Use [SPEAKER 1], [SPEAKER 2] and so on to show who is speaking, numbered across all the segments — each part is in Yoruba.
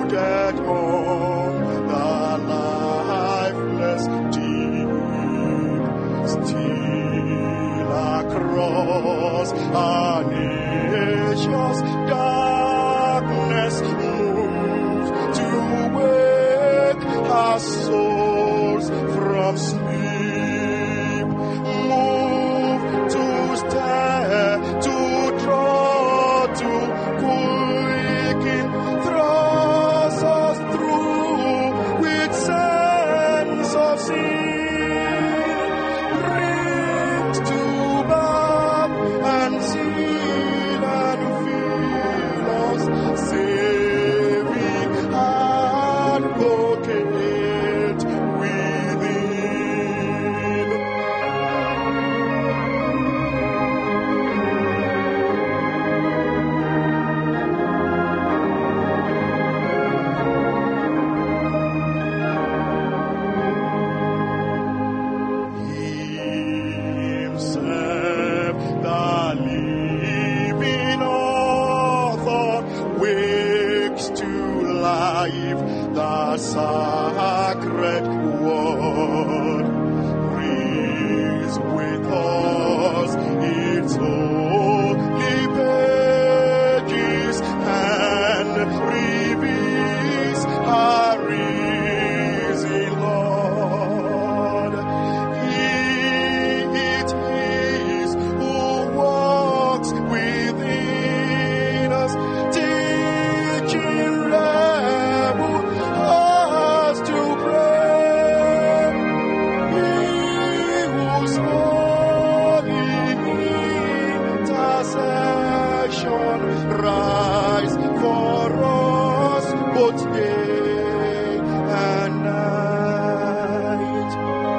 [SPEAKER 1] brooded on the lifeless deep, still across our nation's darkness moves to wake our souls from sleep, move to stare, to draw, to quicken, thrust us through with sense of sin, brings to bath and seal and fill us, saving advocate within. Himself, the living author, wakes to life the sacred word, reads with us its holy pages, and reveals our risen Lord. He it is who walks within us, teaching rebel us to pray. He whose holy intercession rise for us both day and night.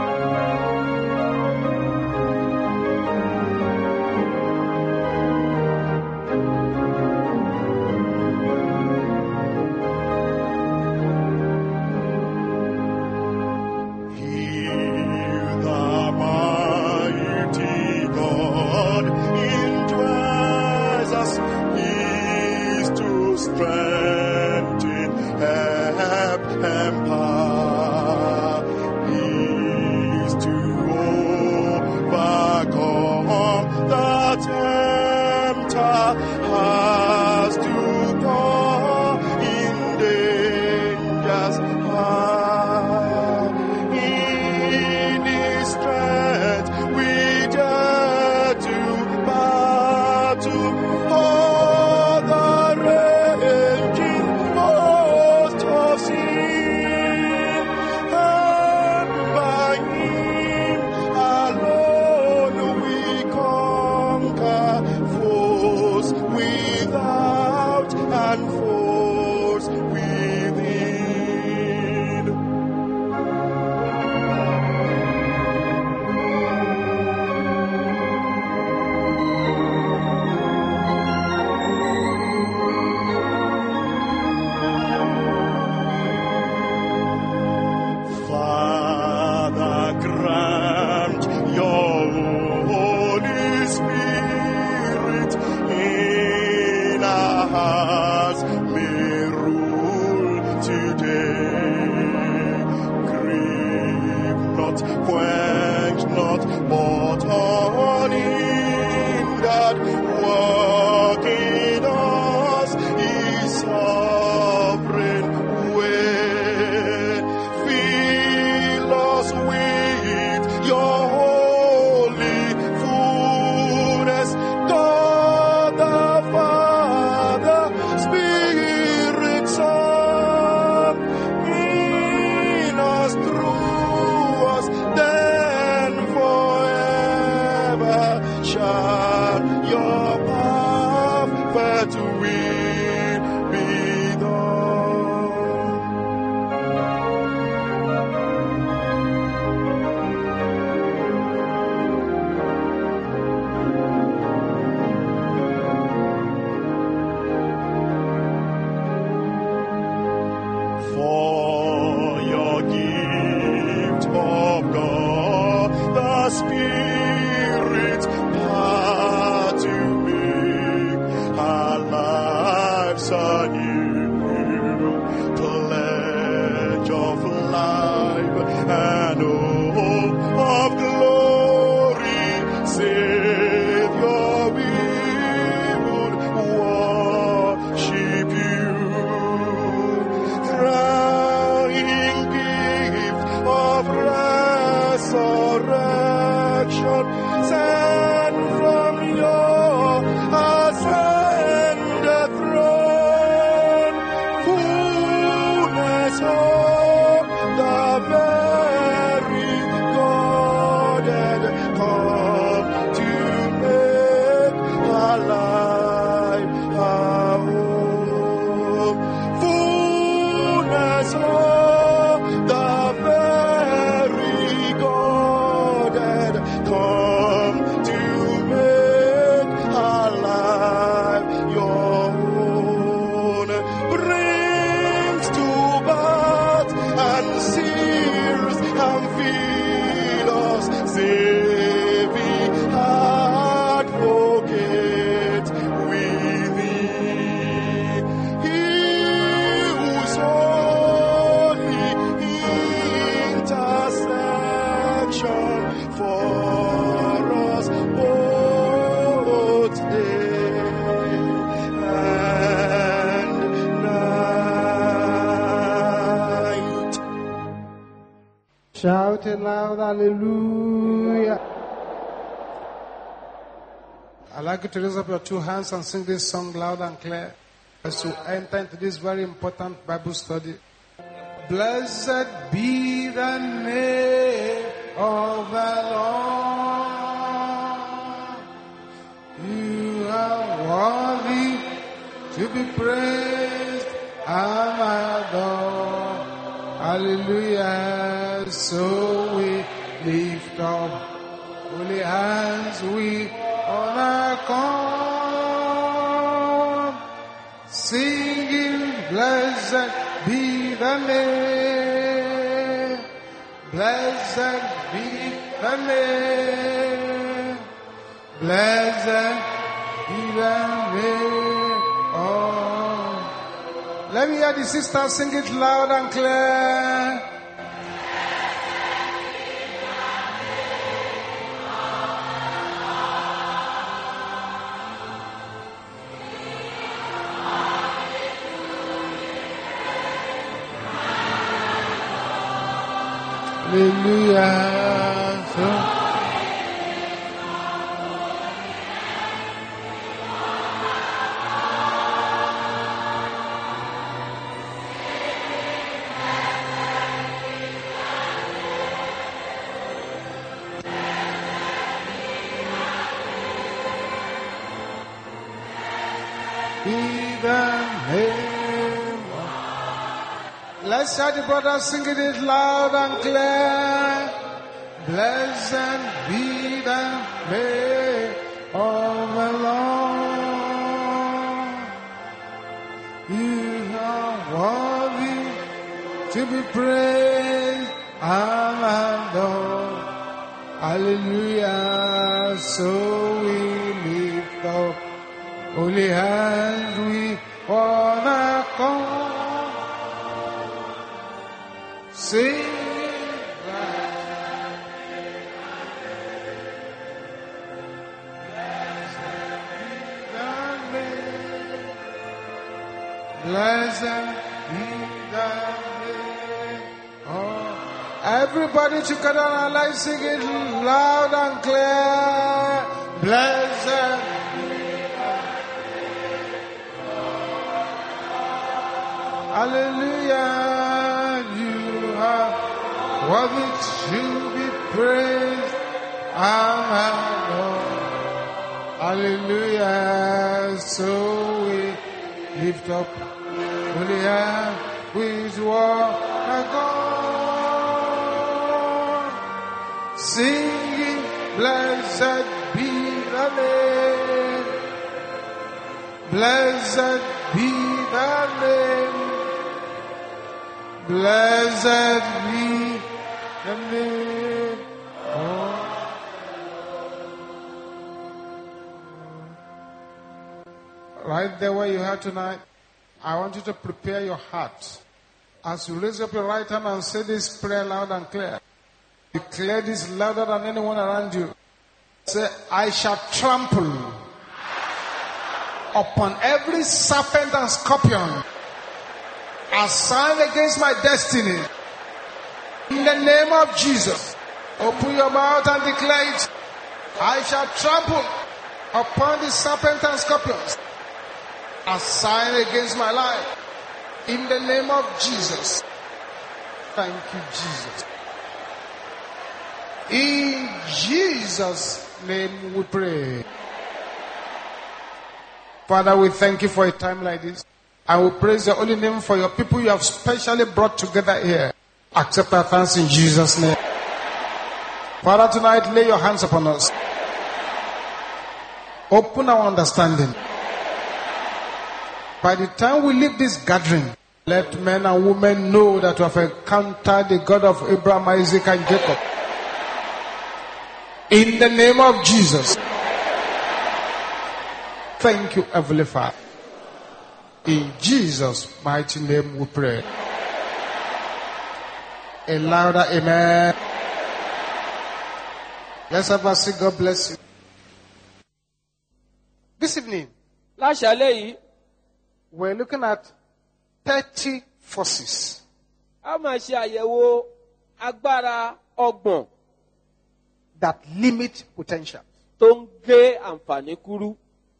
[SPEAKER 1] Hear the mighty God indwells us, is to strengthen, help, empower, is to overcome the tempter, has to go in danger's path. In his strength we dare to battle all the raging host of sin, and by him alone we conquer foes without and foes within. Father, grant your Holy Spirit in our hearts may rule today. Grieve not, quench not, but unhindered work in us is sovereign way. Fill us with your holy fullness, God the Father, Spirit, Son, in us, through us, then forever shall your perfect will be done. For your gift of God, the Spirit, power to make our lives anew, to
[SPEAKER 2] Shout it loud, hallelujah. I'd like you to raise up your two hands and sing this song loud and clear as you enter into this very important Bible study. Blessed be the name of the Lord. You are worthy to be praised and adored. Hallelujah. So we lift up holy hands, we honor come, singing, blessed be the name, blessed be the name, blessed be the name. Oh, let me hear the sisters sing it loud and clear. Hallelujah. Be the name. Let's hear the brothers singing it loud and clear. Blessed be the name of the Lord. You are worthy to be praised and adored. Hallelujah. So we lift up holy hands, we wanna come. Sing blessed be the name. Oh, everybody together and let's sing it loud and clear. Blessed be the name. Hallelujah. You are worthy to be praised and adored. Hallelujah. So we lift up holy hands with one accord, singing, blessed be the name, blessed be the name, blessed be the name. Oh. Right there where you are tonight, I want you to prepare your heart. As you raise up your right hand and say this prayer loud and clear, declare this louder than anyone around you. Say, I shall trample upon every serpent and scorpion assigned against my destiny. In the name of Jesus, open your mouth and declare it. I shall trample upon the serpent and scorpions assigned against my life. In the name of Jesus. Thank you, Jesus. In Jesus' name we pray. Father, we thank you for a time like this. I will praise your holy name for your people you have specially brought together here. Accept our thanks in Jesus' name. Father, tonight lay your hands upon us. Open our understanding. By the time we leave this gathering, let men and women know that we have encountered the God of Abraham, Isaac, and Jacob. In the name of Jesus. Thank you, Heavenly Father. In Jesus' mighty name we pray. A louder amen. Let's have a say, God bless you. This evening, we're looking at 30 forces.
[SPEAKER 3] A máa ṣe àyẹ̀wò agbára ọgbọ̀n
[SPEAKER 2] that limit potential.
[SPEAKER 3] tó ń gé àǹfààní kúrú.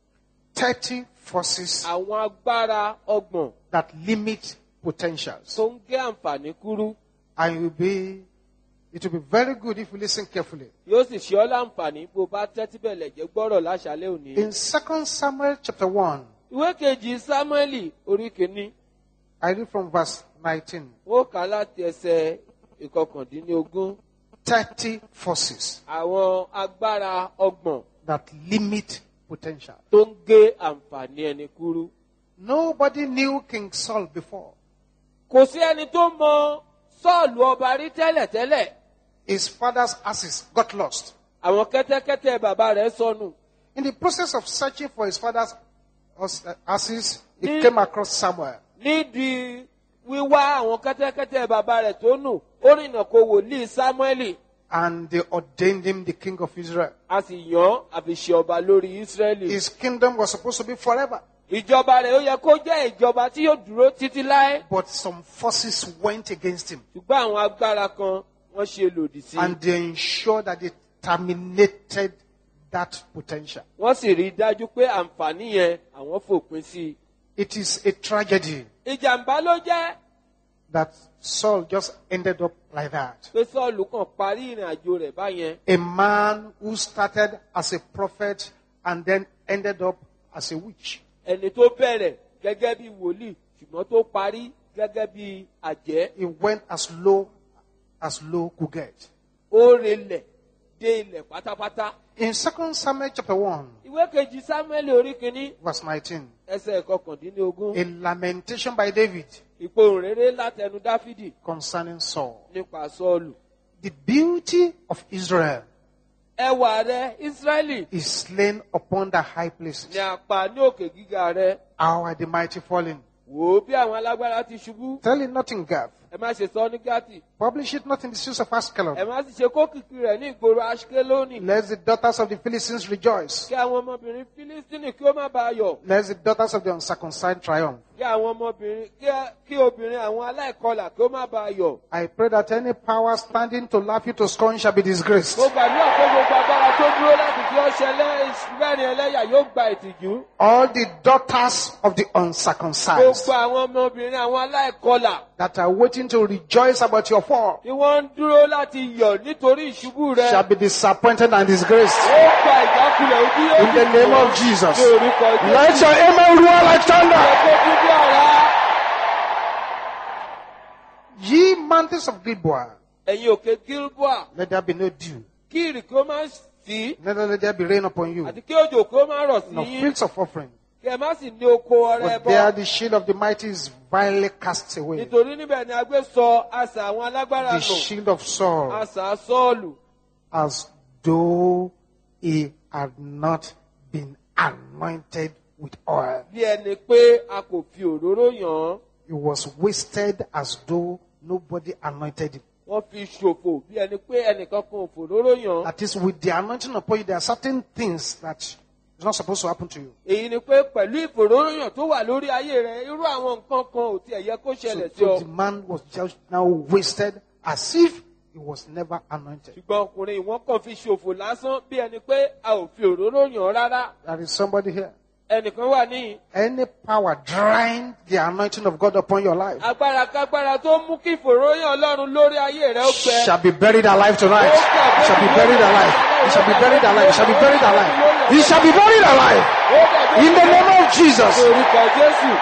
[SPEAKER 2] 30 forces
[SPEAKER 3] Àwọn agbára ọgbọ̀n
[SPEAKER 2] that limit potentials.
[SPEAKER 3] tó ń gé àǹfààní kúrú.
[SPEAKER 2] And it will be very good if you listen carefully.
[SPEAKER 3] Yóò sì ṣe ọ́ láǹfààní bó bá tẹ́tí bẹ̀lẹ̀ jẹ́ gbọ́rọ̀ láṣálẹ́ òní.
[SPEAKER 2] In 2 Samuel chapter 1,
[SPEAKER 3] Ìwé kejì Sámúẹ́lì orí kìíní.
[SPEAKER 2] I read from verse 19.
[SPEAKER 3] Ó kà á láti ẹsẹ̀ ìkọkàndínlógún.
[SPEAKER 2] 30 forces
[SPEAKER 3] Àwọn agbára ọgbọ̀n
[SPEAKER 2] that limit potential.
[SPEAKER 3] tó ń gé àǹfààní ẹni kúrú.
[SPEAKER 2] Nobody knew King Saul before.
[SPEAKER 3] Kò sí ẹni tó mọ Sọ́ọ̀lù ọba rí tẹ́lẹ̀tẹ́lẹ̀.
[SPEAKER 2] His father's asses got lost.
[SPEAKER 3] Àwọn kẹ́tẹ́kẹ́tẹ́ bàbá rẹ̀ sọnù.
[SPEAKER 2] In the process of searching for his father's asses, he came across Samuel.
[SPEAKER 3] Nídìí wíwá àwọn kẹ́tẹ́kẹ́tẹ́ bàbá rẹ̀ tó nù, ó rìnà kó wòlíì Sámúẹ́lì.
[SPEAKER 2] And they ordained him the king of Israel.
[SPEAKER 3] A sì yàn án àfi ṣe ọba lórí Ísírẹ́lì.
[SPEAKER 2] His kingdom was supposed to be forever.
[SPEAKER 3] Ìjọba rẹ̀ ó yẹ kó jẹ́ ìjọba tí yóò dúró títí láé.
[SPEAKER 2] But some forces went against him.
[SPEAKER 3] Ṣùgbọ́n àwọn agbára kan wọ́n ṣe lòdì sí i.
[SPEAKER 2] And they ensured that they terminated that potential.
[SPEAKER 3] Wọ́n sì rí i dájú pé àǹfààní yẹn àwọn fòpin sí i.
[SPEAKER 2] It is a tragedy
[SPEAKER 3] Ìjàmbá ló jẹ́
[SPEAKER 2] that Saul just ended up like that.
[SPEAKER 3] pé Sọ́ọ̀lù kàn parí ìrìn àjò rẹ̀ báyẹn.
[SPEAKER 2] A man who started as a prophet and then ended up as a witch.
[SPEAKER 3] Ẹni tó bẹ̀rẹ̀ gẹ́gẹ́ bí wòlíì ṣùgbọ́n tó parí gẹ́gẹ́ bí àjẹ́.
[SPEAKER 2] He went as low could get.
[SPEAKER 3] Ó relẹ̀ dé ilẹ̀ pátápátá.
[SPEAKER 2] In 2 Samuel chapter 1,
[SPEAKER 3] Ìwé kejì Sámúẹ́lì orí kìíní
[SPEAKER 2] verse 19,
[SPEAKER 3] ẹsẹ̀ kọkàndínlógún.
[SPEAKER 2] a lamentation by David
[SPEAKER 3] Ìpohùn réré látẹnu Dáfídì
[SPEAKER 2] concerning Saul.
[SPEAKER 3] nípa Sọ́ọ̀lù.
[SPEAKER 2] The beauty of Israel
[SPEAKER 3] Ẹwà rẹ Ísírẹ́lì
[SPEAKER 2] is slain upon the high places.
[SPEAKER 3] ni àpá ní òkè gíga rẹ.
[SPEAKER 2] How are the mighty fallen?
[SPEAKER 3] Wò ó bí àwọn alágbára ti ṣubú.
[SPEAKER 2] Tell it not in Gath.
[SPEAKER 3] Ẹ má ṣe sọ ní Gátì.
[SPEAKER 2] Publish it not in the streets of
[SPEAKER 3] Ẹ
[SPEAKER 2] Askelon.
[SPEAKER 3] má sì ṣe kókìkí rẹ̀ ní ìgboro Aṣkelónì.
[SPEAKER 2] Lest the daughters of the Philistines rejoice.
[SPEAKER 3] Kí àwọn ọmọbìnrin Fílístínì kí ó má bàa yọ̀.
[SPEAKER 2] Lest the daughters of the uncircumcised triumph.
[SPEAKER 3] Kí àwọn ọmọbìnrin kí obìnrin àwọn aláìkọlà kí ó má bàa yọ̀.
[SPEAKER 2] I pray that any power standing to laugh you to scorn shall be disgraced.
[SPEAKER 3] Mo gbàdúrà pé gbogbo agbára tó dúró láti fi ọ́ ṣẹlẹ̀ ìṣúgbẹ́rin ẹlẹ́yà yóò gba ìtìjú.
[SPEAKER 2] All the daughters of the uncircumcised
[SPEAKER 3] Gbogbo àwọn ọmọbìnrin àwọn aláìkọlà
[SPEAKER 2] that are waiting to rejoice about your fall
[SPEAKER 3] tí wọ́n ń dúró láti yọ̀ nítorí ìṣubú rẹ̀.
[SPEAKER 2] shall be disappointed and disgraced.
[SPEAKER 3] Ó gba ìjákulẹ̀ ojú yóò
[SPEAKER 2] In the name of Jesus.
[SPEAKER 3] ní orúkọ Jésù.
[SPEAKER 2] Let your amen roar like thunder.
[SPEAKER 3] Ẹ̀kọ́ bíbí ọ̀rá.
[SPEAKER 2] Ye mountains of Gilboa,
[SPEAKER 3] Ẹ̀yin òkè Gilboa,
[SPEAKER 2] let there be no dew.
[SPEAKER 3] kí ìrì kí ó má sí
[SPEAKER 2] Neither let there be rain upon you,
[SPEAKER 3] àti kí òjò kí ó má rọ̀ sí
[SPEAKER 2] nor
[SPEAKER 3] yín.
[SPEAKER 2] fields of offering.
[SPEAKER 3] Kí ẹ má sì ní oko ọrẹ
[SPEAKER 2] But
[SPEAKER 3] bọ.
[SPEAKER 2] there the shield of the mighty is vilely cast away.
[SPEAKER 3] Nítorí níbẹ̀ ni a gbé sọ asà àwọn alágbára
[SPEAKER 2] The
[SPEAKER 3] nù.
[SPEAKER 2] shield of Saul,
[SPEAKER 3] Asà Sọ́ọ̀lù.
[SPEAKER 2] as though he had not been anointed with oil.
[SPEAKER 3] Bí ẹni pé a kò fi òróró yàn án.
[SPEAKER 2] He was wasted as though nobody anointed him.
[SPEAKER 3] Wọ́n fi ṣòfò bí ẹni pé ẹnìkan kan ò fòróró yàn án.
[SPEAKER 2] That is, with the anointing upon you, there are certain things that is not supposed to happen to you.
[SPEAKER 3] Èyí ni pé pẹ̀lú ìfòróróyàn tó wà lórí ayé rẹ̀, irú àwọn nǹkan kan ò tiẹ̀ yẹ kó ṣẹlẹ̀ sí
[SPEAKER 2] So
[SPEAKER 3] ọ.
[SPEAKER 2] the man was just now wasted as if he was never anointed.
[SPEAKER 3] Ṣùgbọ́n ọkùnrin ìwọ́n kàn fi ṣòfò lásán bí ẹni pé a ò fi òróró yàn án rárá.
[SPEAKER 2] There is somebody here.
[SPEAKER 3] Ẹnìkan wà níyìn.
[SPEAKER 2] Any power drying the anointing of God upon your life
[SPEAKER 3] Agbára kágbára tó mú kí ìfòróróyàn Ọlọ́run lórí ayé rẹ̀ ó gbẹ.
[SPEAKER 2] shall be buried alive tonight. It shall be buried alive. It shall be buried alive. It shall be buried alive. It shall be buried alive. In the name of Jesus.
[SPEAKER 3] Orúkọ Jésù.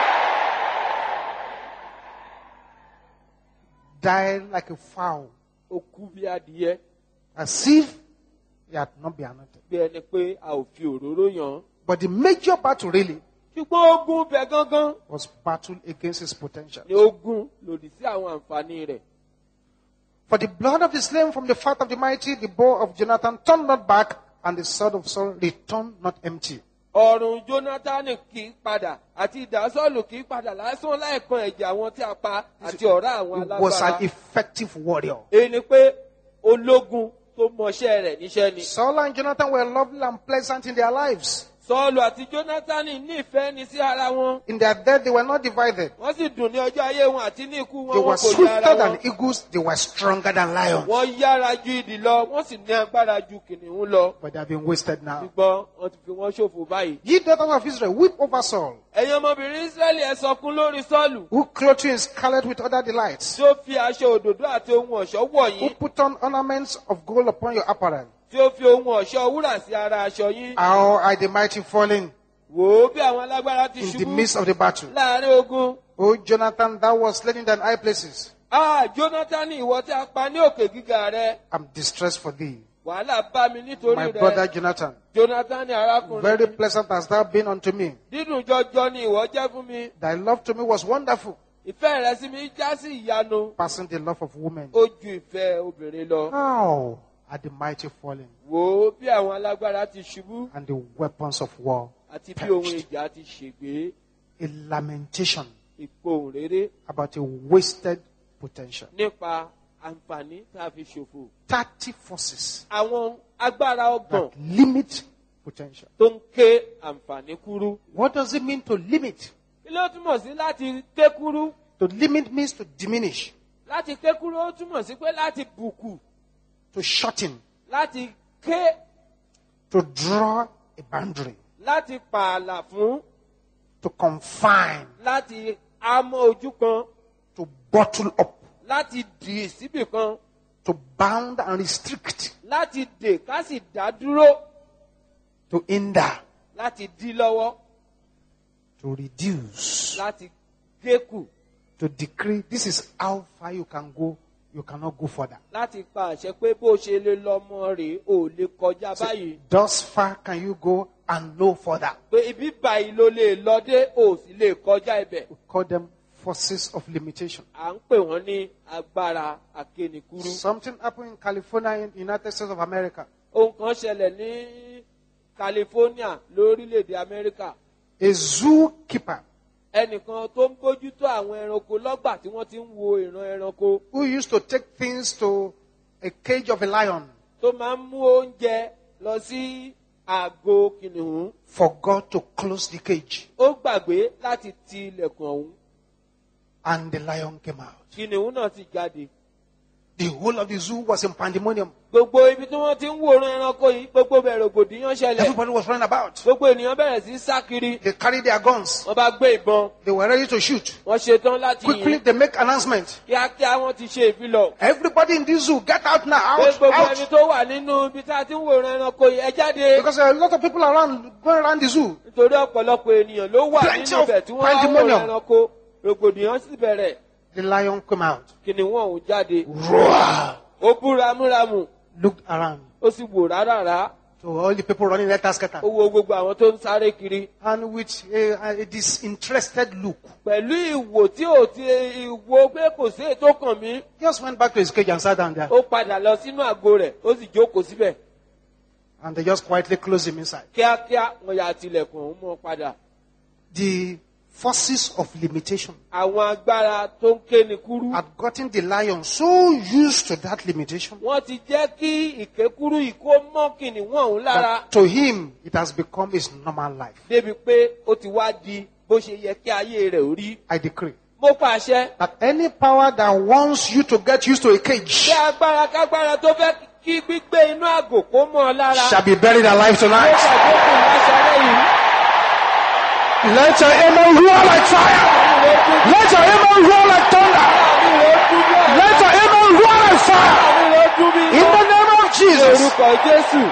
[SPEAKER 2] Die like a fowl,
[SPEAKER 3] Ó kú bí adìyẹ
[SPEAKER 2] as if he had not been anointed.
[SPEAKER 3] bí ẹni pé a ò fi òróró yàn án.
[SPEAKER 2] But the major battle really
[SPEAKER 3] Ṣùgbọ́n ogun bẹ̀ gangan
[SPEAKER 2] was battle against his potential.
[SPEAKER 3] ni ogun lòdì sí àwọn àǹfààní rẹ̀.
[SPEAKER 2] For the blood of the slain from the fat of the mighty, the bow of Jonathan turned not back, and the sword of Saul returned not empty.
[SPEAKER 3] Ọ̀run Jónátánì kì í padà àti ìdásọ́lù kì í padà lásán láìkan ẹ̀jẹ̀ àwọn tí a pa àti ọ̀rá àwọn
[SPEAKER 2] He was an
[SPEAKER 3] alágbára.
[SPEAKER 2] effective warrior.
[SPEAKER 3] Èyí ni pé ológun tó mọṣẹ́ rẹ̀ níṣẹ́ ni.
[SPEAKER 2] Saul and Jonathan were lovely and pleasant in their lives.
[SPEAKER 3] Sọ́ọ̀lù àti Jónátánì ní ìfẹ́ ní sí ara wọn.
[SPEAKER 2] In their death, they were not divided.
[SPEAKER 3] Wọ́n sì dùn ní ọjọ́ ayé wọn àti ní ikú
[SPEAKER 2] They
[SPEAKER 3] wọn.
[SPEAKER 2] were
[SPEAKER 3] Wọn kò yà
[SPEAKER 2] swifter
[SPEAKER 3] ara
[SPEAKER 2] than
[SPEAKER 3] wọn.
[SPEAKER 2] eagles. They were stronger than lions.
[SPEAKER 3] Wọ́n yára ju idì lọ, wọ́n sì ní agbára ju kìnìún lọ.
[SPEAKER 2] But they have been wasted now.
[SPEAKER 3] Ṣùgbọ́n wọ́n ti fi wọ́n ṣòfò báyìí.
[SPEAKER 2] Ye daughters of Israel, weep over Saul,
[SPEAKER 3] Ẹ̀yin ọmọbìnrin Ísírẹ́lì ẹ sọkún lórí Sọ́ọ̀lù.
[SPEAKER 2] who clothed you in scarlet with other delights,
[SPEAKER 3] Tí ó fi aṣọ òdòdó àti ohun ọ̀ṣọ́ wọ̀
[SPEAKER 2] who
[SPEAKER 3] yín.
[SPEAKER 2] put on ornaments of gold upon your apparel.
[SPEAKER 3] Tí ó fi ohun ọ̀ṣọ́ wúrà sí ara aṣọ yín.
[SPEAKER 2] How are the mighty falling
[SPEAKER 3] Wò ó bí àwọn alágbára ti
[SPEAKER 2] in the
[SPEAKER 3] ṣubú
[SPEAKER 2] midst of the battle?
[SPEAKER 3] láàrin ogun.
[SPEAKER 2] O Jonathan, thou wast slain in thine high places.
[SPEAKER 3] Jónátánì ìwọ tí a pa ní òkè gíga rẹ.
[SPEAKER 2] I'm distressed for thee.
[SPEAKER 3] Wàhálà bá mi nítorí
[SPEAKER 2] My brother
[SPEAKER 3] rẹ.
[SPEAKER 2] Jonathan,
[SPEAKER 3] Jónátánì arákùnrin.
[SPEAKER 2] very pleasant hast thou been unto me.
[SPEAKER 3] Dídùn jọjọ ni ìwọ jẹ́ fún mi.
[SPEAKER 2] Thy love to me was wonderful,
[SPEAKER 3] Ìfẹ́ rẹ sí mi já sí ìyanu.
[SPEAKER 2] passing the love of women.
[SPEAKER 3] Ó ju ìfẹ́ obìnrin lọ.
[SPEAKER 2] How are the mighty fallen,
[SPEAKER 3] Wò ó bí àwọn alágbára ti ṣubú
[SPEAKER 2] and the weapons of war
[SPEAKER 3] àti bí ohun ìjà ti ṣègbé.
[SPEAKER 2] a lamentation
[SPEAKER 3] Ìpohùn rere
[SPEAKER 2] about a wasted potential.
[SPEAKER 3] nípa àǹfààní tá a fi ṣòfò.
[SPEAKER 2] 30 forces
[SPEAKER 3] Àwọn agbára ọgbọ̀n
[SPEAKER 2] that limit potential.
[SPEAKER 3] tó ń ké àǹfààní kúrú.
[SPEAKER 2] What does it mean to limit?
[SPEAKER 3] Kí ló túmọ̀ sí láti ké kúrú?
[SPEAKER 2] To limit means to diminish,
[SPEAKER 3] Láti ké kúrú ó túmọ̀ sí pé láti bùkù,
[SPEAKER 2] to shorten,
[SPEAKER 3] láti ké,
[SPEAKER 2] to draw a boundary,
[SPEAKER 3] láti pààlà fún,
[SPEAKER 2] to confine,
[SPEAKER 3] láti amọ́ ojú kan,
[SPEAKER 2] to bottle up,
[SPEAKER 3] láti dì síbì kan,
[SPEAKER 2] to bound and restrict,
[SPEAKER 3] láti dè ká sì dá dúró,
[SPEAKER 2] to hinder,
[SPEAKER 3] láti dí lọ́wọ́,
[SPEAKER 2] to reduce,
[SPEAKER 3] láti gé kù,
[SPEAKER 2] to decree. This is how far you can go. You cannot go further.
[SPEAKER 3] láti pa àṣẹ pé bó ṣe lè lọ́mọ rè ò lè kọjá
[SPEAKER 2] So,
[SPEAKER 3] báyìí.
[SPEAKER 2] thus far can you go and no further.
[SPEAKER 3] Pé ibi báyìí ló lè lọ dé ò sì lè kọjá ibẹ̀.
[SPEAKER 2] We call them forces of limitation.
[SPEAKER 3] À ń pè wọ́n ní agbára akénikúrú.
[SPEAKER 2] Something happened in California, in the United States of America.
[SPEAKER 3] Ohun kan ṣẹlẹ̀ ní California lórílẹ̀‐èdè Amẹ́ríkà.
[SPEAKER 2] A zookeeper
[SPEAKER 3] Ẹnìkan tó ń bójútó àwọn ẹranko lọ́gbà tí wọ́n ti ń wo ìran ẹranko
[SPEAKER 2] who used to take things to a cage of a lion
[SPEAKER 3] tó máa ń mú oúnjẹ lọ sí àgò kìnìún.
[SPEAKER 2] forgot to close the cage,
[SPEAKER 3] Ó gbàgbé láti ti ilẹ̀kùn ọ̀hún.
[SPEAKER 2] and the lion came out.
[SPEAKER 3] Kìnìún náà sì jáde.
[SPEAKER 2] The whole of the zoo was in pandemonium.
[SPEAKER 3] Gbogbo ibi tí wọ́n ti ń wòran ẹranko yìí, gbogbo bẹ̀rẹ̀ rògbòdìyàn ṣẹlẹ̀.
[SPEAKER 2] Everybody was running about.
[SPEAKER 3] Gbogbo ènìyàn bẹ̀rẹ̀ sí sá kiri.
[SPEAKER 2] They carried their guns.
[SPEAKER 3] Wọ́n bá gbé ìbọn.
[SPEAKER 2] They were ready to shoot.
[SPEAKER 3] Wọ́n ṣetán láti
[SPEAKER 2] Quickly,
[SPEAKER 3] yìn.
[SPEAKER 2] they make announcement.
[SPEAKER 3] Kíákíá wọ́n ti ṣe ìfilọ̀.
[SPEAKER 2] Everybody in this zoo, get out now,
[SPEAKER 3] Pé
[SPEAKER 2] out,
[SPEAKER 3] gbogbo ẹni
[SPEAKER 2] out.
[SPEAKER 3] tó wà nínú ibi tá a ti ń wòran ẹranko yìí, ẹ jáde.
[SPEAKER 2] Because there are a lot of people around, going around the zoo.
[SPEAKER 3] Nítorí ọ̀pọ̀lọpọ̀ ènìyàn ló wà
[SPEAKER 2] Plenty
[SPEAKER 3] nínú
[SPEAKER 2] of
[SPEAKER 3] ibẹ̀ tí wọ́n wá
[SPEAKER 2] pandemonium.
[SPEAKER 3] wòran ẹranko. Rògbòdìyàn sì bẹ̀rẹ̀.
[SPEAKER 2] The lion came out.
[SPEAKER 3] Kìnìún ọ̀hún jáde.
[SPEAKER 2] Roar.
[SPEAKER 3] Ó bú ramúramù.
[SPEAKER 2] Looked around.
[SPEAKER 3] Ó sì wò rárá.
[SPEAKER 2] So all the people running let us scatter.
[SPEAKER 3] Ó wo gbogbo àwọn tó ń sáré kiri.
[SPEAKER 2] And with a disinterested look,
[SPEAKER 3] Pẹ̀lú ìwò tí ò ti ìwò pé kò sí èyí tó kàn mí.
[SPEAKER 2] just went back to his cage and sat down there.
[SPEAKER 3] Ó padà lọ sínú àgò rẹ̀. Ó sì jókòó síbẹ̀.
[SPEAKER 2] And they just quietly closed him inside.
[SPEAKER 3] Kíákíá wọn yà tilẹ̀kùn ọ̀hún mọ́ padà.
[SPEAKER 2] The forces of limitation
[SPEAKER 3] Àwọn agbára tó ń kéni kúrú.
[SPEAKER 2] had gotten the lion so used to that limitation
[SPEAKER 3] Wọ́n ti jẹ́ kí ìkékúrú yìí kó mọ́ kìnìún ọ̀hún lára.
[SPEAKER 2] that to him it has become his normal life.
[SPEAKER 3] Débi pé ó ti wá di bó ṣe yẹ kí ayé rẹ̀ ó rí.
[SPEAKER 2] I decree
[SPEAKER 3] Mo pàṣẹ.
[SPEAKER 2] that any power that wants you to get used to a cage
[SPEAKER 3] Bí agbára kágbára tó fẹ́ kí gbígbé inú àgò kó mọ́ ọ lára.
[SPEAKER 2] shall be buried alive
[SPEAKER 3] Ó
[SPEAKER 2] tonight.
[SPEAKER 3] ṣàgbékùn láṣálẹ́ yìí.
[SPEAKER 2] Let your amen roar like fire. Let your amen roar like thunder. Let your amen roar like fire. In the name of Jesus.
[SPEAKER 3] Orúkọ Jésù.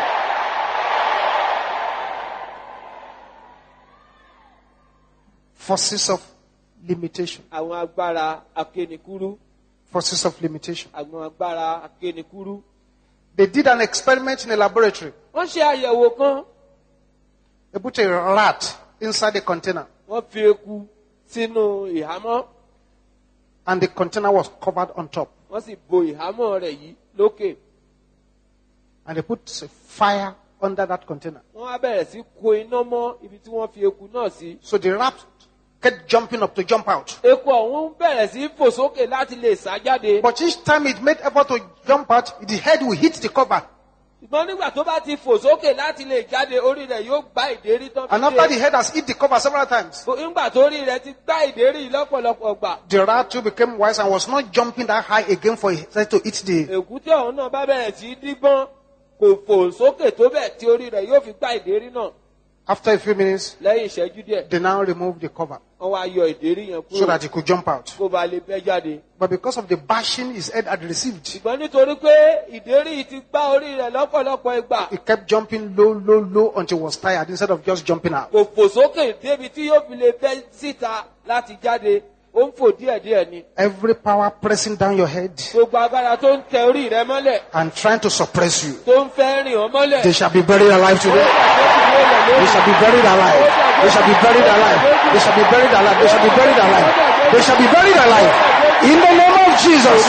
[SPEAKER 2] Forces of limitation.
[SPEAKER 3] Àwọn agbára akénikúrú.
[SPEAKER 2] Forces of limitation.
[SPEAKER 3] Àwọn agbára akénikúrú.
[SPEAKER 2] They did an experiment in a laboratory.
[SPEAKER 3] Wọ́n ṣe àyẹ̀wò kan.
[SPEAKER 2] They put a rat inside a container,
[SPEAKER 3] Wọ́n fi eku sínú ìhámọ́.
[SPEAKER 2] and the container was covered on top.
[SPEAKER 3] Wọ́n sì bo ìhámọ́ rẹ̀ yìí lókè.
[SPEAKER 2] And they put a fire under that container.
[SPEAKER 3] Wọ́n á bẹ̀rẹ̀ sí kó iná mọ́ ibi tí wọ́n fi eku náà sí.
[SPEAKER 2] So the rat kept jumping up to jump out.
[SPEAKER 3] Eku ọ̀hún bẹ̀rẹ̀ sí fò sókè láti lè sá jáde.
[SPEAKER 2] But each time it made effort to jump out, the head will hit the cover.
[SPEAKER 3] ṣùgbọ́n nígbà tó bá ti fò sókè láti lè jáde orí rẹ̀ yóò gbá ìdérí tán
[SPEAKER 2] And after the head has hit the cover several times,
[SPEAKER 3] nígbà tó rí rẹ̀ ti gbá ìdérí lọ́pọ̀lọpọ̀ gbà.
[SPEAKER 2] the rat too became wise and was not jumping that high again for his head to eat the.
[SPEAKER 3] Èkúté ọ̀hún náà bá bẹ̀rẹ̀ sí í dígbọ́n kò fò sókè tó bẹ̀ tí orí rẹ̀ yóò fi gbá ìdérí náà.
[SPEAKER 2] After a few minutes,
[SPEAKER 3] Lẹ́yìn ìṣẹ́jú díẹ̀
[SPEAKER 2] they now removed the cover
[SPEAKER 3] wọ́n wá yọ ìdérí yẹn
[SPEAKER 2] so
[SPEAKER 3] kúrò
[SPEAKER 2] that he could jump out.
[SPEAKER 3] kó ba lè bẹ́ jáde.
[SPEAKER 2] But because of the bashing his head had received,
[SPEAKER 3] ṣùgbọ́n nítorí pé ìdérí yìí ti gbá orí rẹ̀ lọ́pọ̀lọpọ̀ ìgbà
[SPEAKER 2] he kept jumping low, low, low until he was tired instead of just jumping out.
[SPEAKER 3] kò fò sókè débi tí yóò fi lè bẹ́ síta láti jáde ó ń fò díẹ̀díẹ̀ ni.
[SPEAKER 2] Every power pressing down your head
[SPEAKER 3] Gbogbo agbára tó ń tẹ orí rẹ̀ mọ́lẹ̀
[SPEAKER 2] and trying to suppress you,
[SPEAKER 3] tó ń fẹ́ rìn ọ́ mọ́lẹ̀.
[SPEAKER 2] they shall be buried alive today. They shall be buried alive. They shall be buried alive. They shall be buried alive. They shall be buried alive. They shall be buried alive. In the name of Jesus.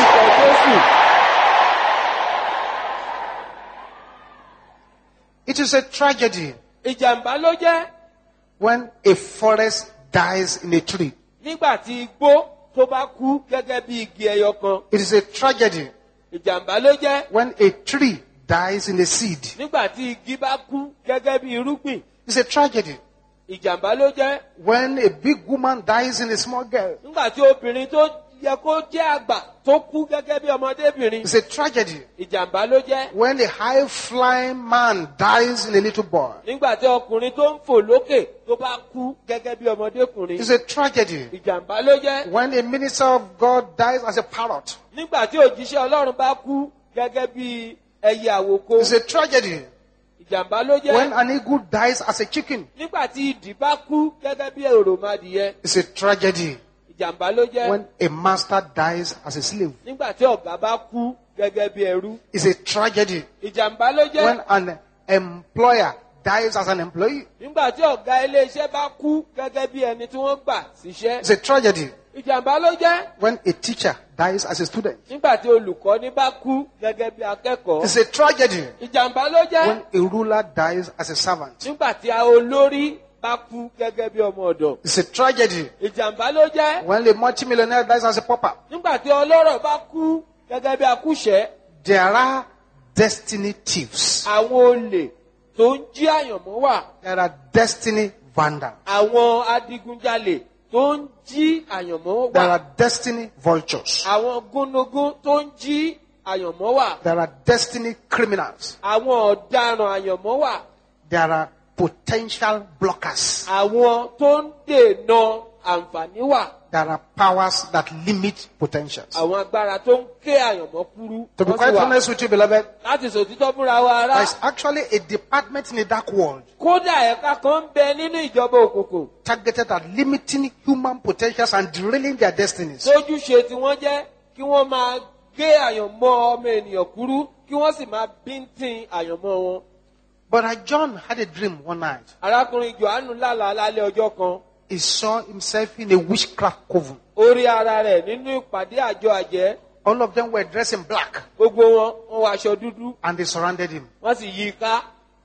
[SPEAKER 2] It is a tragedy
[SPEAKER 3] Ìjàmbá ló jẹ́
[SPEAKER 2] when a forest dies in a tree.
[SPEAKER 3] nígbà tí igbó tó bá kú gẹ́gẹ́ bí igi ẹyọ kan.
[SPEAKER 2] It is a tragedy
[SPEAKER 3] Ìjàmbá ló jẹ́
[SPEAKER 2] when a tree dies in a seed.
[SPEAKER 3] nígbà tí igi bá kú gẹ́gẹ́ bí irúgbìn.
[SPEAKER 2] It's a tragedy
[SPEAKER 3] Ìjàmbá ló jẹ́
[SPEAKER 2] when a big woman dies in a small girl.
[SPEAKER 3] nígbà tí obìnrin tó yẹ kó jẹ́ àgbà tó kú gẹ́gẹ́ bí ọmọdébìnrin.
[SPEAKER 2] It's a tragedy
[SPEAKER 3] Ìjàmbá ló jẹ́
[SPEAKER 2] when a high-flying man dies in a little boy.
[SPEAKER 3] nígbà tí ọkùnrin tó ń fò lókè tó bá kú gẹ́gẹ́ bí ọmọdékùnrin.
[SPEAKER 2] It's a tragedy
[SPEAKER 3] Ìjàmbá ló jẹ́
[SPEAKER 2] when a minister of God dies as a parrot.
[SPEAKER 3] nígbà tí òjíṣẹ́ Ọlọ́run bá kú gẹ́gẹ́ bí ẹyẹ àwòko.
[SPEAKER 2] It's a tragedy
[SPEAKER 3] Ìjàmbá ló
[SPEAKER 2] when
[SPEAKER 3] jẹ́
[SPEAKER 2] an eagle dies as a chicken.
[SPEAKER 3] nígbà tí idì bá kú gẹ́gẹ́ bí òròmọdìyẹ.
[SPEAKER 2] It's a tragedy
[SPEAKER 3] Ìjàmbá ló jẹ́
[SPEAKER 2] when a master dies as a slave.
[SPEAKER 3] nígbà tí ọ̀gá bá kú gẹ́gẹ́ bí ẹrú.
[SPEAKER 2] It's a tragedy
[SPEAKER 3] Ìjàmbá ló jẹ́
[SPEAKER 2] when an employer dies as an employee.
[SPEAKER 3] nígbà tí ọ̀gá ilé-iṣẹ́ bá kú gẹ́gẹ́ bí ẹni tí wọ́n gbà síṣẹ́.
[SPEAKER 2] It's a tragedy
[SPEAKER 3] Ìjàmbá ló jẹ́
[SPEAKER 2] when a teacher dies as a student.
[SPEAKER 3] nígbà tí olùkọ́ni bá kú gẹ́gẹ́ bí akẹ́kọ̀ọ́.
[SPEAKER 2] It's a tragedy
[SPEAKER 3] Ìjàmbá ló jẹ́
[SPEAKER 2] when a ruler dies as a servant.
[SPEAKER 3] nígbà tí olórí bá kú gẹ́gẹ́ bí ọmọ ọ̀dọ̀.
[SPEAKER 2] It's a tragedy
[SPEAKER 3] Ìjàmbá ló jẹ́
[SPEAKER 2] when a multimillionaire dies as a pauper.
[SPEAKER 3] nígbà tí ọlọ́rọ̀ bá kú gẹ́gẹ́ bí akúṣẹ̀.
[SPEAKER 2] There are destiny thieves.
[SPEAKER 3] Àwọn olè tó ń jí àyànmọ́ wà.
[SPEAKER 2] There are destiny vandals.
[SPEAKER 3] Àwọn adigunjalè tó ń jí àyànmọ́
[SPEAKER 2] There
[SPEAKER 3] wà.
[SPEAKER 2] are destiny vultures.
[SPEAKER 3] Àwọn gúnugún tó ń jí àyànmọ́ wà.
[SPEAKER 2] There are destiny criminals.
[SPEAKER 3] Àwọn ọ̀daràn àyànmọ́ wà.
[SPEAKER 2] There are potential blockers.
[SPEAKER 3] Àwọn tó ń dènà àǹfààní wà.
[SPEAKER 2] There are powers that limit potentials.
[SPEAKER 3] Àwọn agbára tó ń ké àyànmọ́ kúrú.
[SPEAKER 2] To be
[SPEAKER 3] wọ́n sì
[SPEAKER 2] quite
[SPEAKER 3] wà.
[SPEAKER 2] honest with you, beloved,
[SPEAKER 3] Láti sòtítọ́ fúnra wa ará.
[SPEAKER 2] there is actually a department in the dark world
[SPEAKER 3] Kódà ẹ̀ka kan ń bẹ nínú ìjọba òkùnkùn.
[SPEAKER 2] targeted at limiting human potentials and derailing their destinies.
[SPEAKER 3] Sójúṣe tí wọ́n jẹ́ kí wọ́n máa gé àyànmọ́ ọmọ ènìyàn kúrú kí wọ́n sì máa bíntín àyànmọ́ wọn.
[SPEAKER 2] Brother John had a dream one night.
[SPEAKER 3] Arákùnrin Jòhánù lálàá lálẹ́ ọjọ́ kan.
[SPEAKER 2] He saw himself in a witchcraft coven.
[SPEAKER 3] Ó rí ara rẹ̀ nínú ìpàdé àjọ àjẹ́.
[SPEAKER 2] All of them were dressed in black
[SPEAKER 3] Gbogbo wọn wọ aṣọ dúdú.
[SPEAKER 2] and they surrounded him.
[SPEAKER 3] Wọ́n sì yí i ká.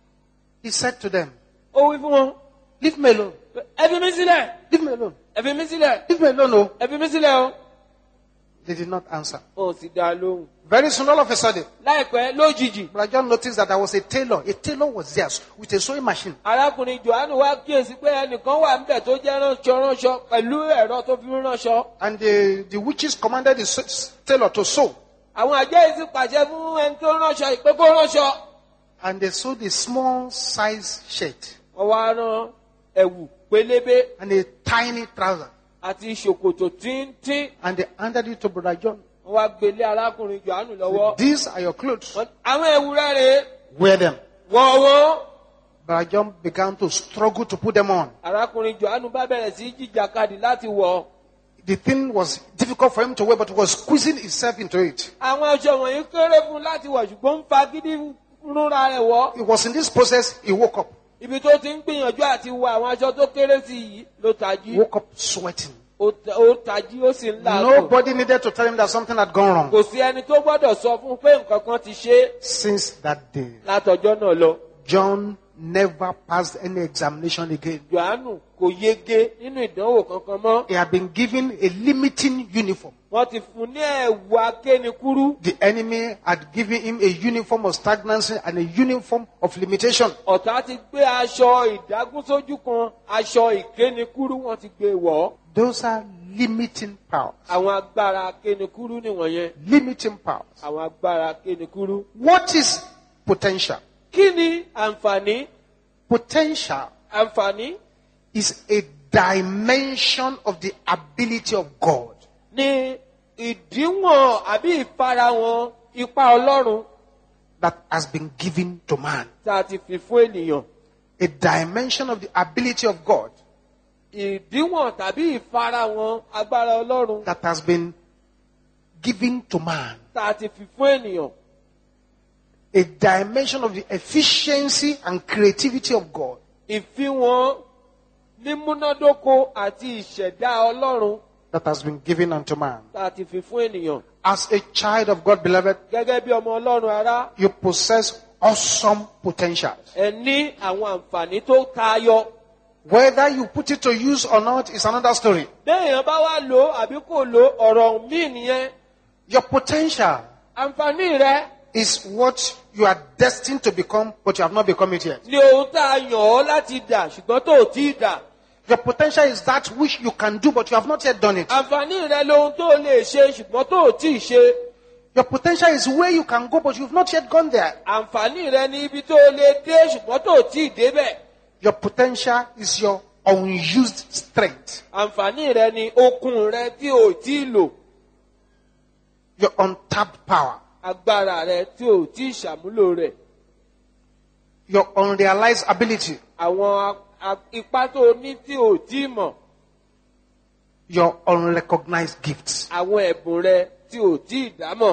[SPEAKER 2] He said to them,
[SPEAKER 3] Ó wí fún wọn.
[SPEAKER 2] "Leave me alone.
[SPEAKER 3] Ẹ fi mí sílẹ̀.
[SPEAKER 2] Leave me alone.
[SPEAKER 3] Ẹ fi mí sílẹ̀.
[SPEAKER 2] Leave me alone." Oh.
[SPEAKER 3] Ẹ fi mí sílẹ̀ o.
[SPEAKER 2] They did not answer.
[SPEAKER 3] Wọn ò sì dá a lóhùn.
[SPEAKER 2] Very soon, all of a sudden,
[SPEAKER 3] Láìpẹ́ lójijì.
[SPEAKER 2] Brother John noticed that there was a tailor. A tailor was there with a sewing machine.
[SPEAKER 3] Arákùnrin Jòhánù wá kíyèsí pé ẹnìkan wà níbẹ̀ tó jẹ́ ránṣọ pẹ̀lú ẹ̀rọ tó fi ń ránṣọ.
[SPEAKER 2] And the witches commanded the tailor to sew.
[SPEAKER 3] Àwọn àjẹ́ yìí sì pàṣẹ fún ẹni tó ránṣọ ìpé kó ránṣọ.
[SPEAKER 2] And they sewed a small size shirt
[SPEAKER 3] Wọ́n wá rán ẹ̀wù pélébé
[SPEAKER 2] and a tiny trouser.
[SPEAKER 3] àti ṣòkòtò tíntín.
[SPEAKER 2] And they handed it to Brother John.
[SPEAKER 3] Wọ́n wá gbélé arákùnrin Jòhánù lọ́wọ́.
[SPEAKER 2] These are your clothes.
[SPEAKER 3] Àwọn ẹ̀wù rẹ̀ rèé.
[SPEAKER 2] Wear them.
[SPEAKER 3] Wọ̀ wọ́n.
[SPEAKER 2] Brother John began to struggle to put them on.
[SPEAKER 3] Arákùnrin Jòhánù bá bẹ̀rẹ̀ sí jìjàkadì láti wọ̀.
[SPEAKER 2] The thing was difficult for him to wear, but he was squeezing himself into it.
[SPEAKER 3] Àwọn aṣọ wọ̀nyí kéré fún láti wọ̀ ṣùgbọ́n ń fagídí rúnra rẹ̀ wọ̀.
[SPEAKER 2] It was in this process he woke up.
[SPEAKER 3] Ibi tó ti ń gbìyànjú àti wọ àwọn aṣọ tó kéré sí yìí ló tají.
[SPEAKER 2] Woke up sweating.
[SPEAKER 3] Ó tají ó sì ń làágùn.
[SPEAKER 2] Nobody needed to tell him that something had gone wrong.
[SPEAKER 3] Kò sí ẹni tó gbọ́dọ̀ sọ fún un pé nǹkan kan ti ṣe é
[SPEAKER 2] Since that day,
[SPEAKER 3] látọjọ́ náà lọ.
[SPEAKER 2] John never passed any examination again.
[SPEAKER 3] Jòhánù kò yege nínú ìdánwò kankan mọ́.
[SPEAKER 2] He had been given a limiting uniform.
[SPEAKER 3] Wọ́n ti fún ní ẹ̀wù akénikúrú.
[SPEAKER 2] The enemy had given him a uniform of stagnancy and a uniform of limitation.
[SPEAKER 3] Ọ̀tá ti gbé aṣọ ìdágúnsójú kan, aṣọ ìkénikúrú wọ́n ti gbé wọ̀.
[SPEAKER 2] Those are limiting powers.
[SPEAKER 3] Àwọn agbára akénikúrú nìwọ̀nyẹn.
[SPEAKER 2] Limiting powers.
[SPEAKER 3] Àwọn agbára akénikúrú.
[SPEAKER 2] What is potential?
[SPEAKER 3] Kí ni àǹfààní?
[SPEAKER 2] Potential
[SPEAKER 3] Àǹfààní
[SPEAKER 2] is a dimension of the ability of God.
[SPEAKER 3] ni ìdíwọ̀n àbí ìfarahàn ipá Ọlọ́run
[SPEAKER 2] That has been given to man.
[SPEAKER 3] tá a ti fi fún ènìyàn.
[SPEAKER 2] A dimension of the ability of God
[SPEAKER 3] Ìdíwọ̀n tàbí ìfarahàn agbára Ọlọ́run
[SPEAKER 2] that has been given to man.
[SPEAKER 3] tá a ti fi fún ènìyàn.
[SPEAKER 2] A dimension of the efficiency and creativity of God
[SPEAKER 3] Ìfihàn mímúnádóko àti ìṣẹ̀dá Ọlọ́run
[SPEAKER 2] that has been given unto man.
[SPEAKER 3] tá a ti fi fún ènìyàn.
[SPEAKER 2] As a child of God, beloved,
[SPEAKER 3] Gẹ́gẹ́ bí ọmọ Ọlọ́run ará,
[SPEAKER 2] you possess awesome potentials.
[SPEAKER 3] ẹ ní àwọn àǹfààní tó tayọ.
[SPEAKER 2] Whether you put it to use or not is another story.
[SPEAKER 3] Béèyàn bá wá lò àbí kò lò ọ̀rọ̀ míì nìyẹn.
[SPEAKER 2] Your potential
[SPEAKER 3] Àǹfààní rẹ
[SPEAKER 2] is what you are destined to become, but you have not become it yet.
[SPEAKER 3] ni ohun tá a yàn ọ́ láti dà ṣùgbọ́n tó ò tí ì dà.
[SPEAKER 2] Your potential is that which you can do, but you have not yet done it.
[SPEAKER 3] Àǹfààní rẹ lohun tó lè ṣe ṣùgbọ́n tó ò tí ì ṣe.
[SPEAKER 2] Your potential is where you can go, but you have not yet gone there.
[SPEAKER 3] Àǹfààní rẹ ni ibi tó lè dé ṣùgbọ́n tó ò tí ì débẹ̀.
[SPEAKER 2] Your potential is your unused strength,
[SPEAKER 3] Àǹfààní rẹ ni okun rẹ tí ò tí ì lò.
[SPEAKER 2] your untapped power,
[SPEAKER 3] Agbára rẹ tí ò tí ì ṣàmúlò rẹ̀.
[SPEAKER 2] your unrealized ability,
[SPEAKER 3] Àwọn ipá tó ní tí ò tí ì mọ̀.
[SPEAKER 2] your unrecognized gifts,
[SPEAKER 3] Àwọn ẹ̀bùn rẹ tí ò tí ì dámọ̀.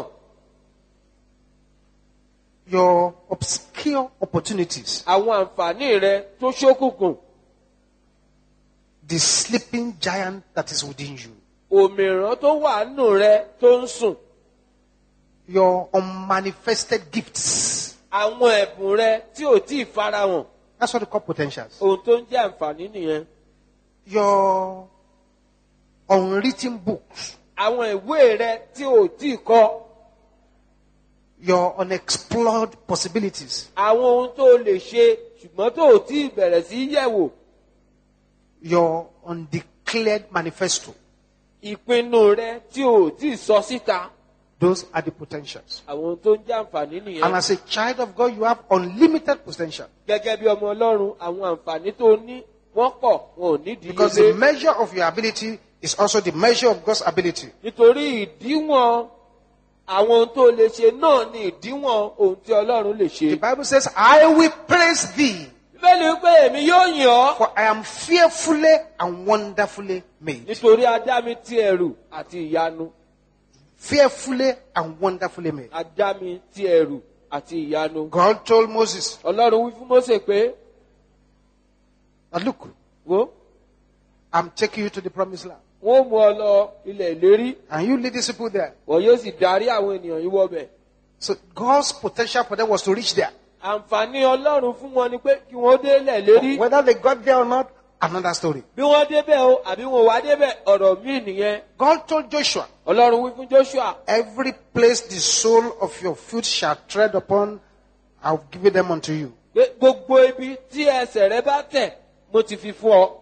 [SPEAKER 2] your obscure opportunities,
[SPEAKER 3] Àwọn àǹfààní rẹ tó ṣókùnkùn.
[SPEAKER 2] the sleeping giant that is within you,
[SPEAKER 3] Òmìrán tó wà nù rẹ tó ń sùn.
[SPEAKER 2] your unmanifested gifts.
[SPEAKER 3] Àwọn ẹ̀bùn rẹ tí ò tí ì farahàn.
[SPEAKER 2] That's what they call potentials.
[SPEAKER 3] Ohun tó ń jẹ́ àǹfààní nìyẹn.
[SPEAKER 2] Your unwritten books,
[SPEAKER 3] Àwọn ìwé rẹ tí ò tí ì kọ.
[SPEAKER 2] your unexplored possibilities,
[SPEAKER 3] Àwọn ohun tó lè ṣe ṣùgbọ́n tó ò tí ì bẹ̀rẹ̀ sí yẹ̀wò.
[SPEAKER 2] your undeclared manifesto.
[SPEAKER 3] Ìpinnu rẹ tí ò tí ì sọ síta.
[SPEAKER 2] Those are the potentials.
[SPEAKER 3] Àwọn ohun tó ń jẹ́ àǹfààní
[SPEAKER 2] And
[SPEAKER 3] nìyẹn.
[SPEAKER 2] as a child of God, you have unlimited potential.
[SPEAKER 3] Gẹ́gẹ́ bí ọmọ Ọlọ́run, àwọn àǹfààní tó ní wọ́n pọ̀ wọn ò nídìí
[SPEAKER 2] Because the
[SPEAKER 3] ilé.
[SPEAKER 2] measure of your ability is also the measure of God's ability.
[SPEAKER 3] Nítorí ìdíwọ̀n àwọn ohun tó lè ṣe náà ni ìdíwọ̀n ohun tí Ọlọ́run lè
[SPEAKER 2] The
[SPEAKER 3] ṣe.
[SPEAKER 2] Bible says, I will praise thee,
[SPEAKER 3] Bíbélì wípé èmi yóò yìn ọ́
[SPEAKER 2] for I am fearfully and wonderfully made.
[SPEAKER 3] nítorí a dá mi ti ẹ̀rù àti ìyanu.
[SPEAKER 2] Fearfully and wonderfully made.
[SPEAKER 3] A dá mi ti ẹ̀rù àti ìyanu.
[SPEAKER 2] God told Moses,
[SPEAKER 3] Ọlọ́run wí fún Mósè pé,
[SPEAKER 2] now look,
[SPEAKER 3] wo,
[SPEAKER 2] I'm taking you to the promised land.
[SPEAKER 3] wọ́n mú ọ lọ ilẹ̀ ìlérí,
[SPEAKER 2] And you lead these people there.
[SPEAKER 3] wọ́n yóò sì darí àwọn ènìyàn yìí wọbẹ̀.
[SPEAKER 2] So God's potential for them was to reach there.
[SPEAKER 3] Àǹfààní Ọlọ́run fún wọn ni pé kí wọ́n dé ilẹ̀ ìlérí.
[SPEAKER 2] Whether they got there or not, another story.
[SPEAKER 3] Bí wọ́n débẹ̀ o àbí wọn wá débẹ̀ ọ̀rọ̀ míì nìyẹn.
[SPEAKER 2] God told Joshua,
[SPEAKER 3] Ọlọ́run wí fún Joshua,
[SPEAKER 2] every place the sole of your foot shall tread upon, I'll give them unto you.
[SPEAKER 3] pé gbogbo ibi tí ẹsẹ̀ rẹ bá tẹ̀ mo ti fi fún ọ.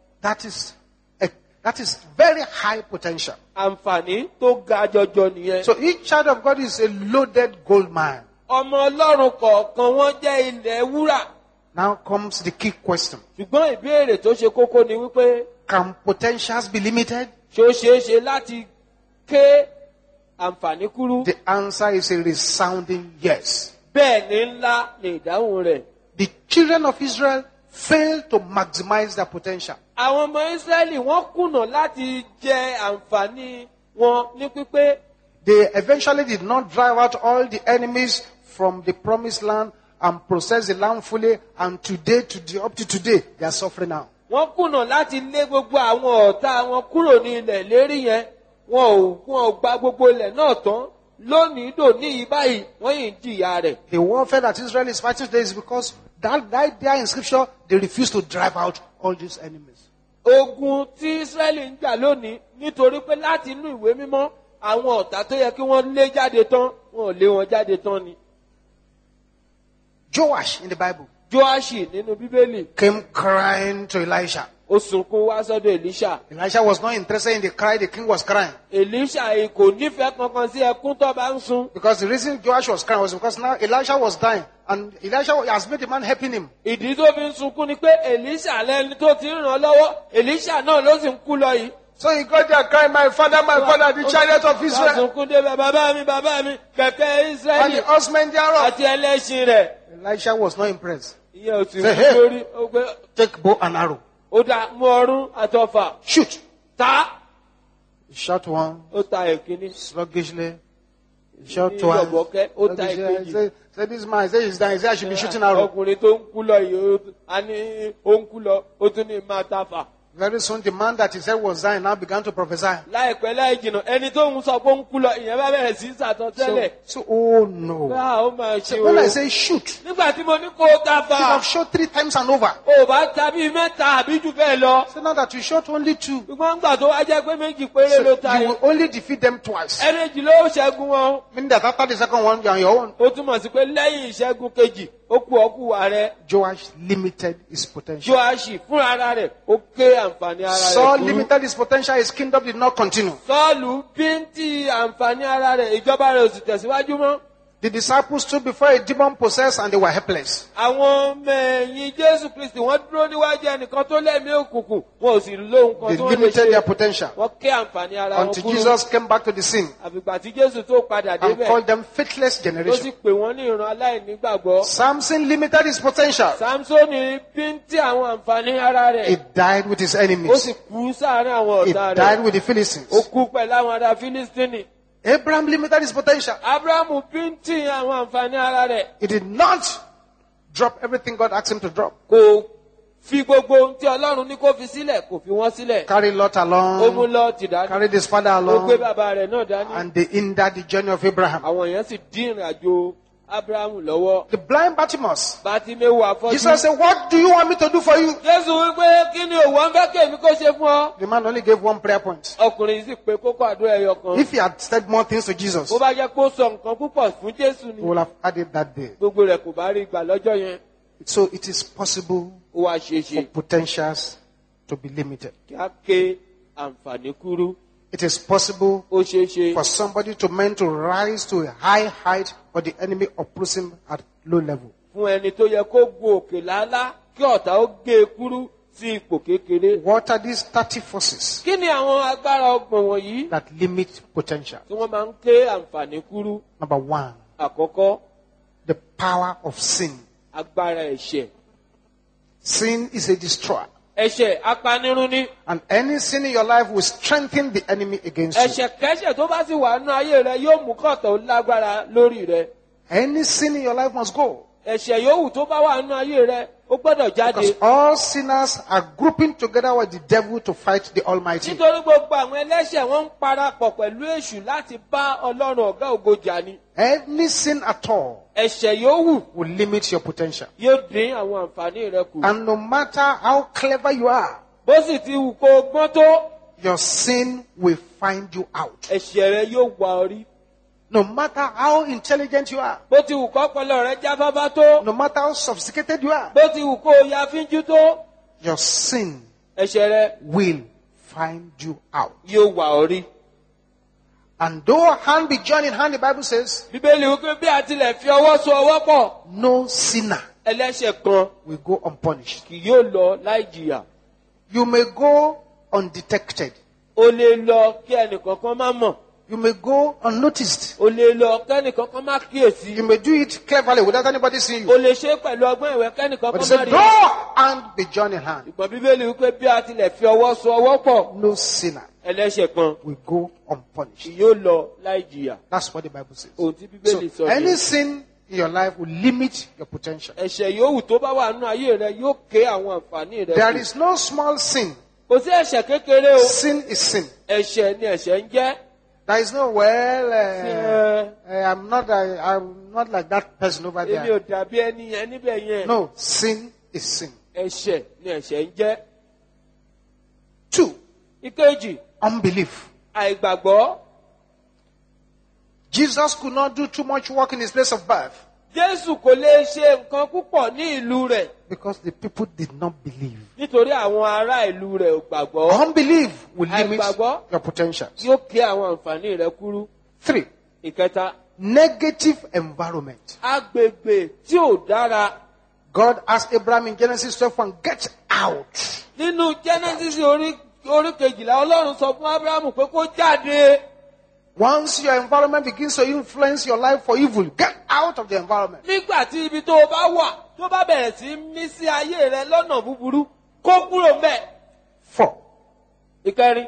[SPEAKER 2] That is very high potential.
[SPEAKER 3] Àǹfààní tó ga jọjọ nìyẹn.
[SPEAKER 2] So each child of God is a loaded gold mine.
[SPEAKER 3] Ọmọ Ọlọ́run kọ̀ọ̀kan wọ́n jẹ́ ilẹ̀ wúrà.
[SPEAKER 2] Now comes the key question.
[SPEAKER 3] Ṣùgbọ́n ìbéèrè tó ṣe kókó ni wípé
[SPEAKER 2] Can potentials be limited?
[SPEAKER 3] ṣé ó ṣeé ṣe láti ké àǹfààní kúrú?
[SPEAKER 2] The answer is a resounding yes.
[SPEAKER 3] Bẹ́ẹ̀ ni ńlá ni ìdáhùn rẹ̀.
[SPEAKER 2] The children of Israel failed to maximize their potential.
[SPEAKER 3] Àwọn ọmọ Ísírẹ́lì wọ́n kùnà láti jẹ àǹfààní wọn ní pípé.
[SPEAKER 2] They eventually did not drive out all the enemies from the promised land and process the land fully. And up to today, they are suffering now.
[SPEAKER 3] Wọ́n kùnà láti lé gbogbo àwọn ọ̀tá wọn kúrò ní ilẹ̀ lérí yẹn. Wọn ò gba gbogbo ilẹ̀ náà tán. lónìí dòní yìí báyìí wọ́n yìí ń jìyà rẹ̀.
[SPEAKER 2] The warfare that Israel is fighting today is because that right there in scripture, they refuse to drive out all these enemies.
[SPEAKER 3] Ogun tí Ísírẹ́lì ń jà lónìí nítorí pé láti inú ìwé mímọ́ àwọn ọ̀tá tó yẹ kí wọ́n lé jáde tán wọn ò lé wọn jáde tán ni.
[SPEAKER 2] Joash in the Bible
[SPEAKER 3] Joashi nínú Bíbélì
[SPEAKER 2] came crying to Elisha.
[SPEAKER 3] ó sunkún wá sọ́dọ̀ Èlíṣà.
[SPEAKER 2] Elisha was not interested in the cry the king was crying.
[SPEAKER 3] Èlíṣà yìí kò nífẹ̀ẹ́ kankan sí ẹkún tó bá ń sun.
[SPEAKER 2] Because the reason Joash was crying was because now Elisha was dying. And Elisha has made the man helping him.
[SPEAKER 3] Ìdí tó fi ń sunkún ni pé Èlíṣà lẹni tó ti ń ràn lọ́wọ́ Èlíṣà náà ló sì ń kú lọ yìí.
[SPEAKER 2] So he got there crying, my father, the chariot of Israel.
[SPEAKER 3] Sunkún débẹ̀ bàbá mi kẹ̀kẹ́
[SPEAKER 2] And
[SPEAKER 3] Ísírẹ́lì
[SPEAKER 2] the horsemen thereof.
[SPEAKER 3] àti ẹlẹ́ṣin rẹ̀.
[SPEAKER 2] Elisha was not impressed.
[SPEAKER 3] Ìyẹn ò sì
[SPEAKER 2] Say,
[SPEAKER 3] kú
[SPEAKER 2] hey.
[SPEAKER 3] lórí. Ó gbé
[SPEAKER 2] Take bow and arrow.
[SPEAKER 3] ó dá mú ọrún àtọfà.
[SPEAKER 2] Shoot.
[SPEAKER 3] Ta
[SPEAKER 2] He shot one
[SPEAKER 3] ó ta èkíní.
[SPEAKER 2] sluggishly. He shot
[SPEAKER 3] Ní
[SPEAKER 2] twice.
[SPEAKER 3] ìyọ̀bọ̀kẹ́ ó ta
[SPEAKER 2] Sluggishly.
[SPEAKER 3] èkejì.
[SPEAKER 2] Say this man, say he's dying. He said I should be shooting arrow.
[SPEAKER 3] Ọkùnrin tó ń kú lọ yìí a ní ó ń kú lọ ó tún ní máa ta fà.
[SPEAKER 2] Very soon the man that he said was dying now began to prophesy.
[SPEAKER 3] Láìpẹ́ láì jìnnà ẹni tó ń sọ pé ó ń kú lọ ìyẹn bá bẹ̀rẹ̀ sí sàtọ̀ tẹ́lẹ̀.
[SPEAKER 2] So, oh no.
[SPEAKER 3] Bá ó máa ṣe
[SPEAKER 2] So when I
[SPEAKER 3] o.
[SPEAKER 2] say shoot,
[SPEAKER 3] Nígbà tí mo ní kó o ta
[SPEAKER 2] you have
[SPEAKER 3] fà,
[SPEAKER 2] shot 3 times and over.
[SPEAKER 3] o bá ta bíi mẹ́ta àbí jù bẹ́ẹ̀ lọ.
[SPEAKER 2] So now that you shot only 2,
[SPEAKER 3] Ṣùgbọ́n nígbà tó wá jẹ́ pé méjì péré
[SPEAKER 2] so
[SPEAKER 3] ló ta
[SPEAKER 2] you
[SPEAKER 3] yìí.
[SPEAKER 2] will only defeat them twice.
[SPEAKER 3] Ẹnìjì ló ṣẹ́gun wọn.
[SPEAKER 2] Meaning that after the second one, you are on your own.
[SPEAKER 3] Ó túmọ̀ sí pé lẹ́yìn ìṣẹ́gun kejì ó kú ọkùwà rẹ̀.
[SPEAKER 2] Joash limited his potential.
[SPEAKER 3] Joashi fúnra ara rẹ̀ ó ké àǹfààní ara
[SPEAKER 2] Saul
[SPEAKER 3] rẹ̀ kúrú.
[SPEAKER 2] limited his potential, his kingdom did not continue.
[SPEAKER 3] Sọ́ọ̀lù bíntì àǹfààní ara rẹ̀ ìjọba rẹ̀ ò sì tẹ̀síwájú mọ́.
[SPEAKER 2] The disciples stood before a demon possessed and they were helpless.
[SPEAKER 3] Àwọn ọmọ ẹ̀yìn Jésù Kristi wọ́n dúró níwájú ẹnìkan tó lẹ́mí òkùnkùn wọn ò sì lóhun kan
[SPEAKER 2] They
[SPEAKER 3] tí wọ́n lè
[SPEAKER 2] limited their
[SPEAKER 3] ṣe.
[SPEAKER 2] potential
[SPEAKER 3] Wọ́n ké àǹfààní ara wọn
[SPEAKER 2] until
[SPEAKER 3] kúrú.
[SPEAKER 2] Jesus came back to the scene
[SPEAKER 3] Àfìgbà tí Jésù tó padà
[SPEAKER 2] and
[SPEAKER 3] débẹ̀
[SPEAKER 2] called them faithless
[SPEAKER 3] tó sì
[SPEAKER 2] generation.
[SPEAKER 3] pè wọ́n ní ìran aláìnígbàgbọ́.
[SPEAKER 2] Samson limited his potential.
[SPEAKER 3] Sámsónì bíntì àwọn àǹfààní ara
[SPEAKER 2] He
[SPEAKER 3] rẹ̀.
[SPEAKER 2] died with his
[SPEAKER 3] Ó
[SPEAKER 2] enemies.
[SPEAKER 3] sì kú sáàárín àwọn
[SPEAKER 2] He
[SPEAKER 3] ọ̀tá
[SPEAKER 2] died
[SPEAKER 3] rẹ̀.
[SPEAKER 2] with the
[SPEAKER 3] Ó
[SPEAKER 2] Philistines.
[SPEAKER 3] kú pẹ̀lú àwọn ará Fílístínì.
[SPEAKER 2] Abraham limited his potential.
[SPEAKER 3] Ábúráhámù bíntì àwọn àǹfààní ara rẹ̀.
[SPEAKER 2] He did not drop everything God asked him to drop.
[SPEAKER 3] Kò fi gbogbo ohun tí Ọlọ́run ní kó fi sílẹ̀ kò fi wọ́n sílẹ̀.
[SPEAKER 2] Carry Lot
[SPEAKER 3] Ó mú
[SPEAKER 2] along,
[SPEAKER 3] Lọ́ọ̀tì dání.
[SPEAKER 2] carried his father
[SPEAKER 3] Ó gbé
[SPEAKER 2] along,
[SPEAKER 3] bàbá rẹ̀ náà dání.
[SPEAKER 2] and they hindered the journey of Abraham.
[SPEAKER 3] Àwọn èèyàn sì dín ìrìn àjò Ábúráhámù lọ́wọ́.
[SPEAKER 2] The blind Bartimaeus.
[SPEAKER 3] Bátíméwù afọ́jú.
[SPEAKER 2] Jesus said, what do you want me to do for you?
[SPEAKER 3] Jésù wípé kí ni òwò ń fẹ́ kí èmi kó ṣe fún ọ?
[SPEAKER 2] The man only gave one prayer point.
[SPEAKER 3] Ọkùnrin sì pé kókó àdúrà ẹyọ kan.
[SPEAKER 2] If he had said more things to Jesus,
[SPEAKER 3] Bó bá jẹ́ pé ó sọ nǹkan púpọ̀ fún Jésù ni.
[SPEAKER 2] he would have had it that day.
[SPEAKER 3] Gbogbo rẹ̀ kò bá rí ìgbà lọ́jọ́ yẹn.
[SPEAKER 2] So it is possible
[SPEAKER 3] Ó wá ṣe
[SPEAKER 2] for
[SPEAKER 3] ṣe
[SPEAKER 2] potentials to be limited.
[SPEAKER 3] kí á ké àǹfààní kúrú.
[SPEAKER 2] It is possible
[SPEAKER 3] Ó ṣe ṣe
[SPEAKER 2] for somebody to meant to rise to a high height, but the enemy oppose him at low level.
[SPEAKER 3] fún ẹni tó yẹ kó gun òkè lálá kí ọ̀tá ó gé e kúrú sí ipò kékeré.
[SPEAKER 2] What are these 30 forces
[SPEAKER 3] Kí ni àwọn agbára ọgbọ̀n wọ̀nyí
[SPEAKER 2] that limit potential?
[SPEAKER 3] tí wọ́n máa ń ké àǹfààní kúrú?
[SPEAKER 2] Number 1,
[SPEAKER 3] Àkọ́kọ́,
[SPEAKER 2] the power of sin.
[SPEAKER 3] agbára ẹ̀ṣẹ̀.
[SPEAKER 2] Sin is a destroyer.
[SPEAKER 3] Ẹ̀ṣẹ̀ apanirun ni.
[SPEAKER 2] And any sin in your life will strengthen the enemy against you.
[SPEAKER 3] Ẹ̀ṣẹ̀ kẹ́ṣẹ̀ tó bá sì wà nínú ayé rẹ yóò mú kọ̀tọ̀ ó lágbára lórí rẹ.
[SPEAKER 2] Any sin in your life must go.
[SPEAKER 3] Ẹ̀ṣẹ̀ yòówù tó bá wà nínú ayé rẹ ó gbọ́dọ̀ jáde.
[SPEAKER 2] Because all sinners are grouping together with the devil to fight the Almighty.
[SPEAKER 3] Nítorí gbogbo àwọn ẹlẹ́ṣẹ̀ wọ́n ń parapọ̀ pẹ̀lú èṣù láti bá Ọlọ́run ọ̀gá ògo jà ni.
[SPEAKER 2] Any sin at all
[SPEAKER 3] Ẹ̀ṣẹ̀ yòówù
[SPEAKER 2] will limit your potential.
[SPEAKER 3] yóò dín àwọn àǹfààní rẹ kù.
[SPEAKER 2] And no matter how clever you are,
[SPEAKER 3] Bó sì ti wù kó o gbọ́n tó,
[SPEAKER 2] your sin will find you out.
[SPEAKER 3] ẹ̀ṣẹ̀ rẹ yóò wá ọ rí.
[SPEAKER 2] No matter how intelligent you are,
[SPEAKER 3] Bó ti wù kó ọpọlọ rẹ jáfáfá tó,
[SPEAKER 2] no matter how sophisticated you are,
[SPEAKER 3] bó ti wù kó o ya fínjú tó,
[SPEAKER 2] your sin
[SPEAKER 3] ẹ̀ṣẹ̀ rẹ
[SPEAKER 2] will find you out.
[SPEAKER 3] yóò wá ọ rí.
[SPEAKER 2] And though hand be joined in hand, the Bible says,
[SPEAKER 3] Bíbélì wípé bí a tilẹ̀ fi ọwọ́ so ọwọ́ pọ̀,
[SPEAKER 2] no sinner
[SPEAKER 3] ẹlẹ́ṣẹ̀ kan
[SPEAKER 2] will go unpunished.
[SPEAKER 3] kì yóò lọ láì jìyà.
[SPEAKER 2] You may go undetected.
[SPEAKER 3] O lè lọ kí ẹnìkankan má mọ̀.
[SPEAKER 2] You may go unnoticed.
[SPEAKER 3] O lè lọ kẹ́nìkankan má kíyèsí.
[SPEAKER 2] You may do it cleverly without anybody seeing
[SPEAKER 3] O
[SPEAKER 2] you.
[SPEAKER 3] lè ṣe é pẹ̀lú ọgbọ́n ìwẹ̀
[SPEAKER 2] But
[SPEAKER 3] kẹ́nìkankan
[SPEAKER 2] he
[SPEAKER 3] má
[SPEAKER 2] said,
[SPEAKER 3] rí.
[SPEAKER 2] though hand be joined in hand,
[SPEAKER 3] Ìgbọ̀n Bíbélì wípé bí a tilẹ̀ fi ọwọ́ so ọwọ́ pọ̀,
[SPEAKER 2] no sinner
[SPEAKER 3] ẹlẹ́ṣẹ̀ kan
[SPEAKER 2] will go
[SPEAKER 3] kì
[SPEAKER 2] unpunished.
[SPEAKER 3] yóò lọ láì jìyà.
[SPEAKER 2] That's what the Bible says.
[SPEAKER 3] Ohun tí
[SPEAKER 2] So
[SPEAKER 3] Bíbélì sọ
[SPEAKER 2] any
[SPEAKER 3] ni.
[SPEAKER 2] sin in your life will limit your potential.
[SPEAKER 3] Ẹ̀ṣẹ̀ yòówù tó bá wà nínú ayé rẹ yóò ké àwọn àǹfààní rẹ
[SPEAKER 2] There
[SPEAKER 3] kù.
[SPEAKER 2] is no small sin.
[SPEAKER 3] Kò sí ẹ̀ṣẹ̀ kékeré o.
[SPEAKER 2] Sin is sin.
[SPEAKER 3] Ẹ̀ṣẹ̀ ni ẹ̀ṣẹ̀ ń jẹ́.
[SPEAKER 2] There is no, well, I'm not like that person over
[SPEAKER 3] èmi ò
[SPEAKER 2] there.
[SPEAKER 3] dàbí ẹni yẹn níbẹ̀ yẹn.
[SPEAKER 2] No, sin is sin.
[SPEAKER 3] ẹ̀ṣẹ̀ ni ẹ̀ṣẹ̀ ń jẹ́.
[SPEAKER 2] 2,
[SPEAKER 3] ìkejì,
[SPEAKER 2] unbelief.
[SPEAKER 3] àìgbàgbọ́.
[SPEAKER 2] Jesus could not do too much work in his place of birth
[SPEAKER 3] Jésù kò lè ṣe nǹkan púpọ̀ ní ìlú rẹ̀
[SPEAKER 2] because the people did not believe.
[SPEAKER 3] nítorí àwọn ará ìlú rẹ̀ ò gbàgbọ́.
[SPEAKER 2] Unbelief will limit
[SPEAKER 3] Àìgbàgbọ́.
[SPEAKER 2] your potentials.
[SPEAKER 3] yóò ké àwọn àǹfààní rẹ̀ kúrú.
[SPEAKER 2] 3,
[SPEAKER 3] ìkẹta,
[SPEAKER 2] negative environment.
[SPEAKER 3] agbègbè tí ò dára.
[SPEAKER 2] God asked Abraham in Genesis 12:1, get out.
[SPEAKER 3] nínú Genesis orí kejìlá Ọlọ́run sọ fún Ábúráhámù pé kó jáde.
[SPEAKER 2] Once your environment begins to influence your life for evil, get out of the environment.
[SPEAKER 3] nígbà tí ibi tó o bá wà tó bá bẹ̀rẹ̀ sí mí sí ayé rẹ lọ́nà búburú kó kúrò ńbẹ̀.
[SPEAKER 2] 4,
[SPEAKER 3] ìkẹrin,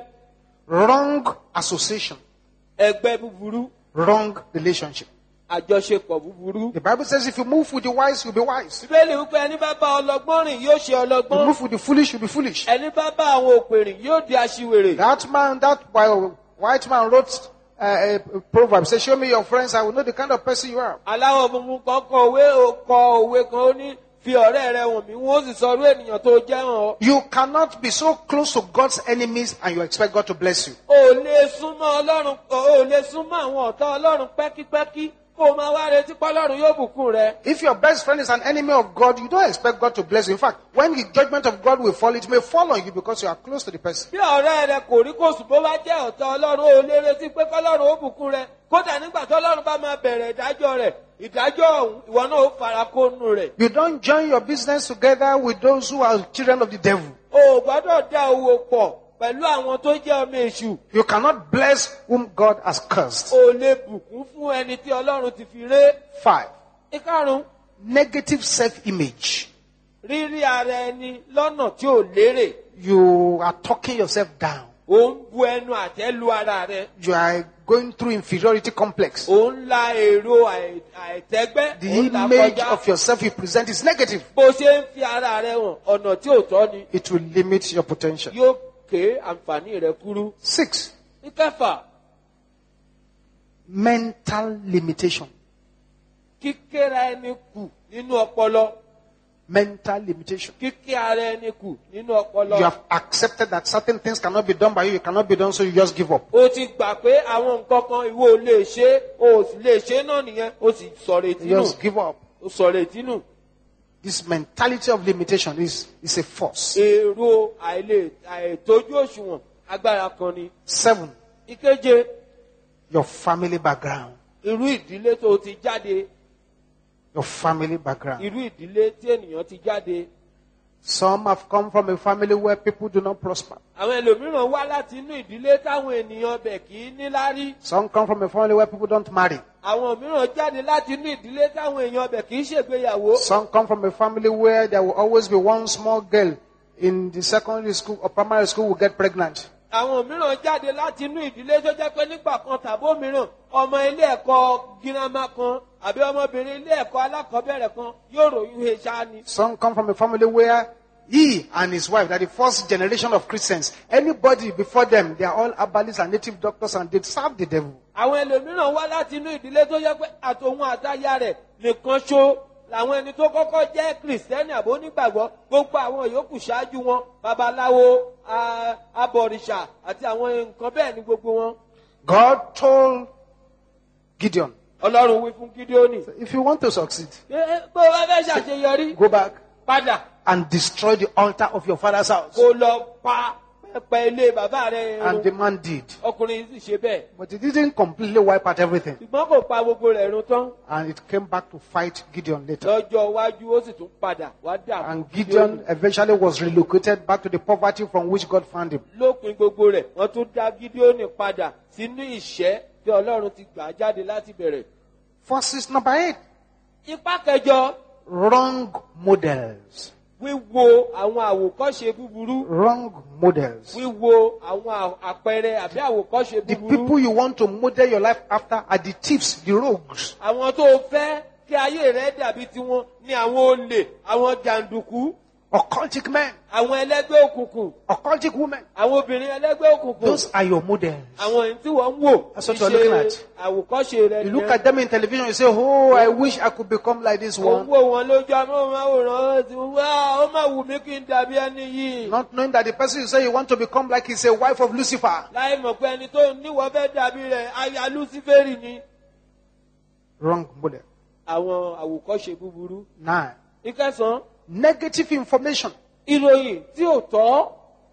[SPEAKER 2] wrong association,
[SPEAKER 3] ẹgbẹ́ búburú,
[SPEAKER 2] wrong relationship.
[SPEAKER 3] àjọṣepọ̀ búburú.
[SPEAKER 2] The Bible says if you move with the wise, you'll be wise.
[SPEAKER 3] Bíbélì wípé ẹni bá bá ọlọ́gbọ́n rìn yóò ṣe
[SPEAKER 2] If you
[SPEAKER 3] ọlọ́gbọ́n.
[SPEAKER 2] move with the foolish, you'll be foolish.
[SPEAKER 3] ẹni bá bá àwọn òpè rìn yóò di aṣiwèrè.
[SPEAKER 2] That white man wrote a proverb. Say, show me your friends, I will know the kind of person you are.
[SPEAKER 3] aláwọ̀ funfun kan kọ òwe kan ó ní fi ọ̀rẹ́ rẹ wọ̀n mí wọ́n sì sọ irú ènìyàn tó jẹ́ hàn ọ́.
[SPEAKER 2] You cannot be so close to God's enemies and you expect God to bless you.
[SPEAKER 3] o lè súnmọ́ Ọlọ́run, o lè súnmọ́ àwọn ọ̀tá Ọlọ́run pẹ́kípẹ́kí kó o máa wá retí pé Ọlọ́run yóò bùkún rẹ.
[SPEAKER 2] If your best friend is an enemy of God, you don't expect God to bless you. In fact, when the judgment of God will fall, it may fall on you because you are close to the person.
[SPEAKER 3] bí ọ̀rẹ́ rẹ kò rí kòsùn bó bá jẹ́ ọ̀tá Ọlọ́run o lè retí pé kọ́lọ́run ó bùkún rẹ. kódà nígbà tí Ọlọ́run bá máa bẹ̀rẹ̀ ìdájọ́ rẹ̀ ìdájọ́ ọ̀hún ìwọ náà ó fara kó nù rẹ̀.
[SPEAKER 2] You don't join your business together with those who are children of the devil.
[SPEAKER 3] o ò gbọ́dọ̀ dá owó pọ̀ pẹ̀lú àwọn tó jẹ́ ọmọ èṣù.
[SPEAKER 2] You cannot bless whom God has cursed.
[SPEAKER 3] o lè bùkún fún ẹni tí Ọlọ́run ti fi ré.
[SPEAKER 2] 5,
[SPEAKER 3] ìkarùn-ún,
[SPEAKER 2] negative self-image.
[SPEAKER 3] rírí ara ẹni lọ́nà tí ò lérè.
[SPEAKER 2] You are talking yourself down.
[SPEAKER 3] ò ń bu ẹnu àtẹ́ lu ara rẹ.
[SPEAKER 2] You are going through inferiority complex.
[SPEAKER 3] ò ń la èrò àìtẹ́gbẹ́.
[SPEAKER 2] The
[SPEAKER 3] ò ń là
[SPEAKER 2] image
[SPEAKER 3] kọjá.
[SPEAKER 2] of yourself you present is negative.
[SPEAKER 3] bó ṣe ń fi ara rẹ hàn ọ̀nà tí ò tọ́ ni
[SPEAKER 2] It will limit your potential.
[SPEAKER 3] yóò ké àǹfààní rẹ kúrú.
[SPEAKER 2] 6,
[SPEAKER 3] ìkẹfà,
[SPEAKER 2] mental limitation.
[SPEAKER 3] kíkéra ẹni kù nínú ọpọlọ.
[SPEAKER 2] Mental limitation.
[SPEAKER 3] kíké ara ẹni kù nínú
[SPEAKER 2] You
[SPEAKER 3] ọpọlọ.
[SPEAKER 2] have accepted that certain things cannot be done by you. You cannot be done, so you just give up.
[SPEAKER 3] o ti gbà pé àwọn nǹkan kan ìwọ ò lè ṣe o ò sì lè ṣe náà nìyẹn o sì sọ̀rọ̀ ètí
[SPEAKER 2] You
[SPEAKER 3] nù.
[SPEAKER 2] just give up.
[SPEAKER 3] o sọ̀rọ̀ ètí nù.
[SPEAKER 2] This mentality of limitation is a force.
[SPEAKER 3] èrò àìtójú òṣùwọ̀n agbára kan ni.
[SPEAKER 2] 7,
[SPEAKER 3] ìkeje,
[SPEAKER 2] your family background.
[SPEAKER 3] irú ìdílé tó ti jáde.
[SPEAKER 2] Your family background.
[SPEAKER 3] irú ìdílé tí ènìyàn ti jáde.
[SPEAKER 2] Some have come from a family where people do not prosper.
[SPEAKER 3] àwọn ẹlòmíràn wá láti inú ìdílé táwọn ènìyàn bẹ̀ kì í níláárí.
[SPEAKER 2] Some come from a family where people don't marry.
[SPEAKER 3] àwọn mìíràn jáde láti inú ìdílé táwọn èèyàn bẹ̀ kì í ṣègbéyàwó.
[SPEAKER 2] Some come from a family where there will always be one small girl in the secondary school or primary school will get pregnant.
[SPEAKER 3] àwọn mìíràn jáde láti inú ìdílé tó jẹ́ pé nígbà kan tàbó mìíràn ọmọ ilé ẹ̀kọ́ girama kan àbí ọmọbìnrin ilé ẹ̀kọ́ alákọ̀ọ́bẹ̀rẹ̀ kan yóò ròyìn he ṣáá ni.
[SPEAKER 2] Some come from a family where he and his wife, that the first generation of Christians, anybody before them, they are all herbalists and native doctors and they serve the devil.
[SPEAKER 3] àwọn ẹlòmíràn wá láti inú ìdílé tó jẹ́ pé àtòun àtaya rẹ̀ nìkan ṣó làwọn ẹni tó kọ́kọ́ jẹ́ kìrìsìtẹ́nì àbó onígbàgbọ́ gbogbo àwọn yòókù ṣáájú wọn babaláwo abọ̀rìṣà àti àwọn nǹkan bẹ́ẹ̀ ni gbogbo wọn.
[SPEAKER 2] God told Gideon,
[SPEAKER 3] Ọlọ́run wí fún Gídíónì.
[SPEAKER 2] if you want to succeed,
[SPEAKER 3] bó o bá fẹ́ ṣàṣeyọrí
[SPEAKER 2] go back
[SPEAKER 3] padà
[SPEAKER 2] and destroy the altar of your father's house.
[SPEAKER 3] kó lọ pa pẹpẹ ilé bàbá rẹ̀
[SPEAKER 2] And the
[SPEAKER 3] run.
[SPEAKER 2] man did.
[SPEAKER 3] ọkùnrin sì ṣe bẹ́ẹ̀.
[SPEAKER 2] But he didn't completely wipe out everything.
[SPEAKER 3] ṣùgbọ́n kò pa gbogbo rẹ̀ run tán.
[SPEAKER 2] And it came back to fight Gideon later.
[SPEAKER 3] lọ́jọ́ iwájú ó sì tún padà wá dà.
[SPEAKER 2] And Gideon eventually was relocated back to the poverty from which God found him.
[SPEAKER 3] lópin gbogbo rẹ̀ wọ́n tún dá Gídíónì padà sínú ìṣẹ́ tí Ọlọ́run ti gbà jáde láti bẹ̀rẹ̀.
[SPEAKER 2] Verses number 8.
[SPEAKER 3] Ipá kẹjọ,
[SPEAKER 2] Wrong models.
[SPEAKER 3] wíwo àwọn àwòkọ́ṣe búburú.
[SPEAKER 2] Wrong models.
[SPEAKER 3] wíwo àwọn àpẹẹrẹ àbí àwòkọ́ṣe
[SPEAKER 2] The
[SPEAKER 3] búburú.
[SPEAKER 2] people you want to model your life after are the thieves, the rogues.
[SPEAKER 3] àwọn tó fẹ́ kí ayé rẹ̀ dàbí tiwọn ni àwọn olè àwọn jàǹdùkú.
[SPEAKER 2] occultic men,
[SPEAKER 3] àwọn ẹlẹ́gbẹ́ òkùnkùn,
[SPEAKER 2] occultic women.
[SPEAKER 3] àwọn obìnrin ẹlẹ́gbẹ́ òkùnkùn,
[SPEAKER 2] Those are your models.
[SPEAKER 3] àwọn èyí tí wọ́n ń wò
[SPEAKER 2] That's what you're looking at.
[SPEAKER 3] àwòkọ́ṣe rẹ̀
[SPEAKER 2] You look
[SPEAKER 3] nìyẹn.
[SPEAKER 2] at them in television, you say, oh, I wish I could become like this
[SPEAKER 3] Ó
[SPEAKER 2] one.
[SPEAKER 3] wò wọn lójú amóhùnmáwòrán ti wá ó má wù mí kí n dàbí ẹni yìí.
[SPEAKER 2] Not knowing that the person you say you want to become like is a wife of Lucifer.
[SPEAKER 3] Láì mọ̀ pé ẹni tó níwọ̀ fẹ́ dàbí rẹ̀ aya Lúsíférì ni.
[SPEAKER 2] Wrong model.
[SPEAKER 3] Àwọn àwòkọ́ṣe búburú.
[SPEAKER 2] 9.
[SPEAKER 3] Ìkẹsàn-án,
[SPEAKER 2] Negative information.
[SPEAKER 3] ìròyìn tí ò tọ́,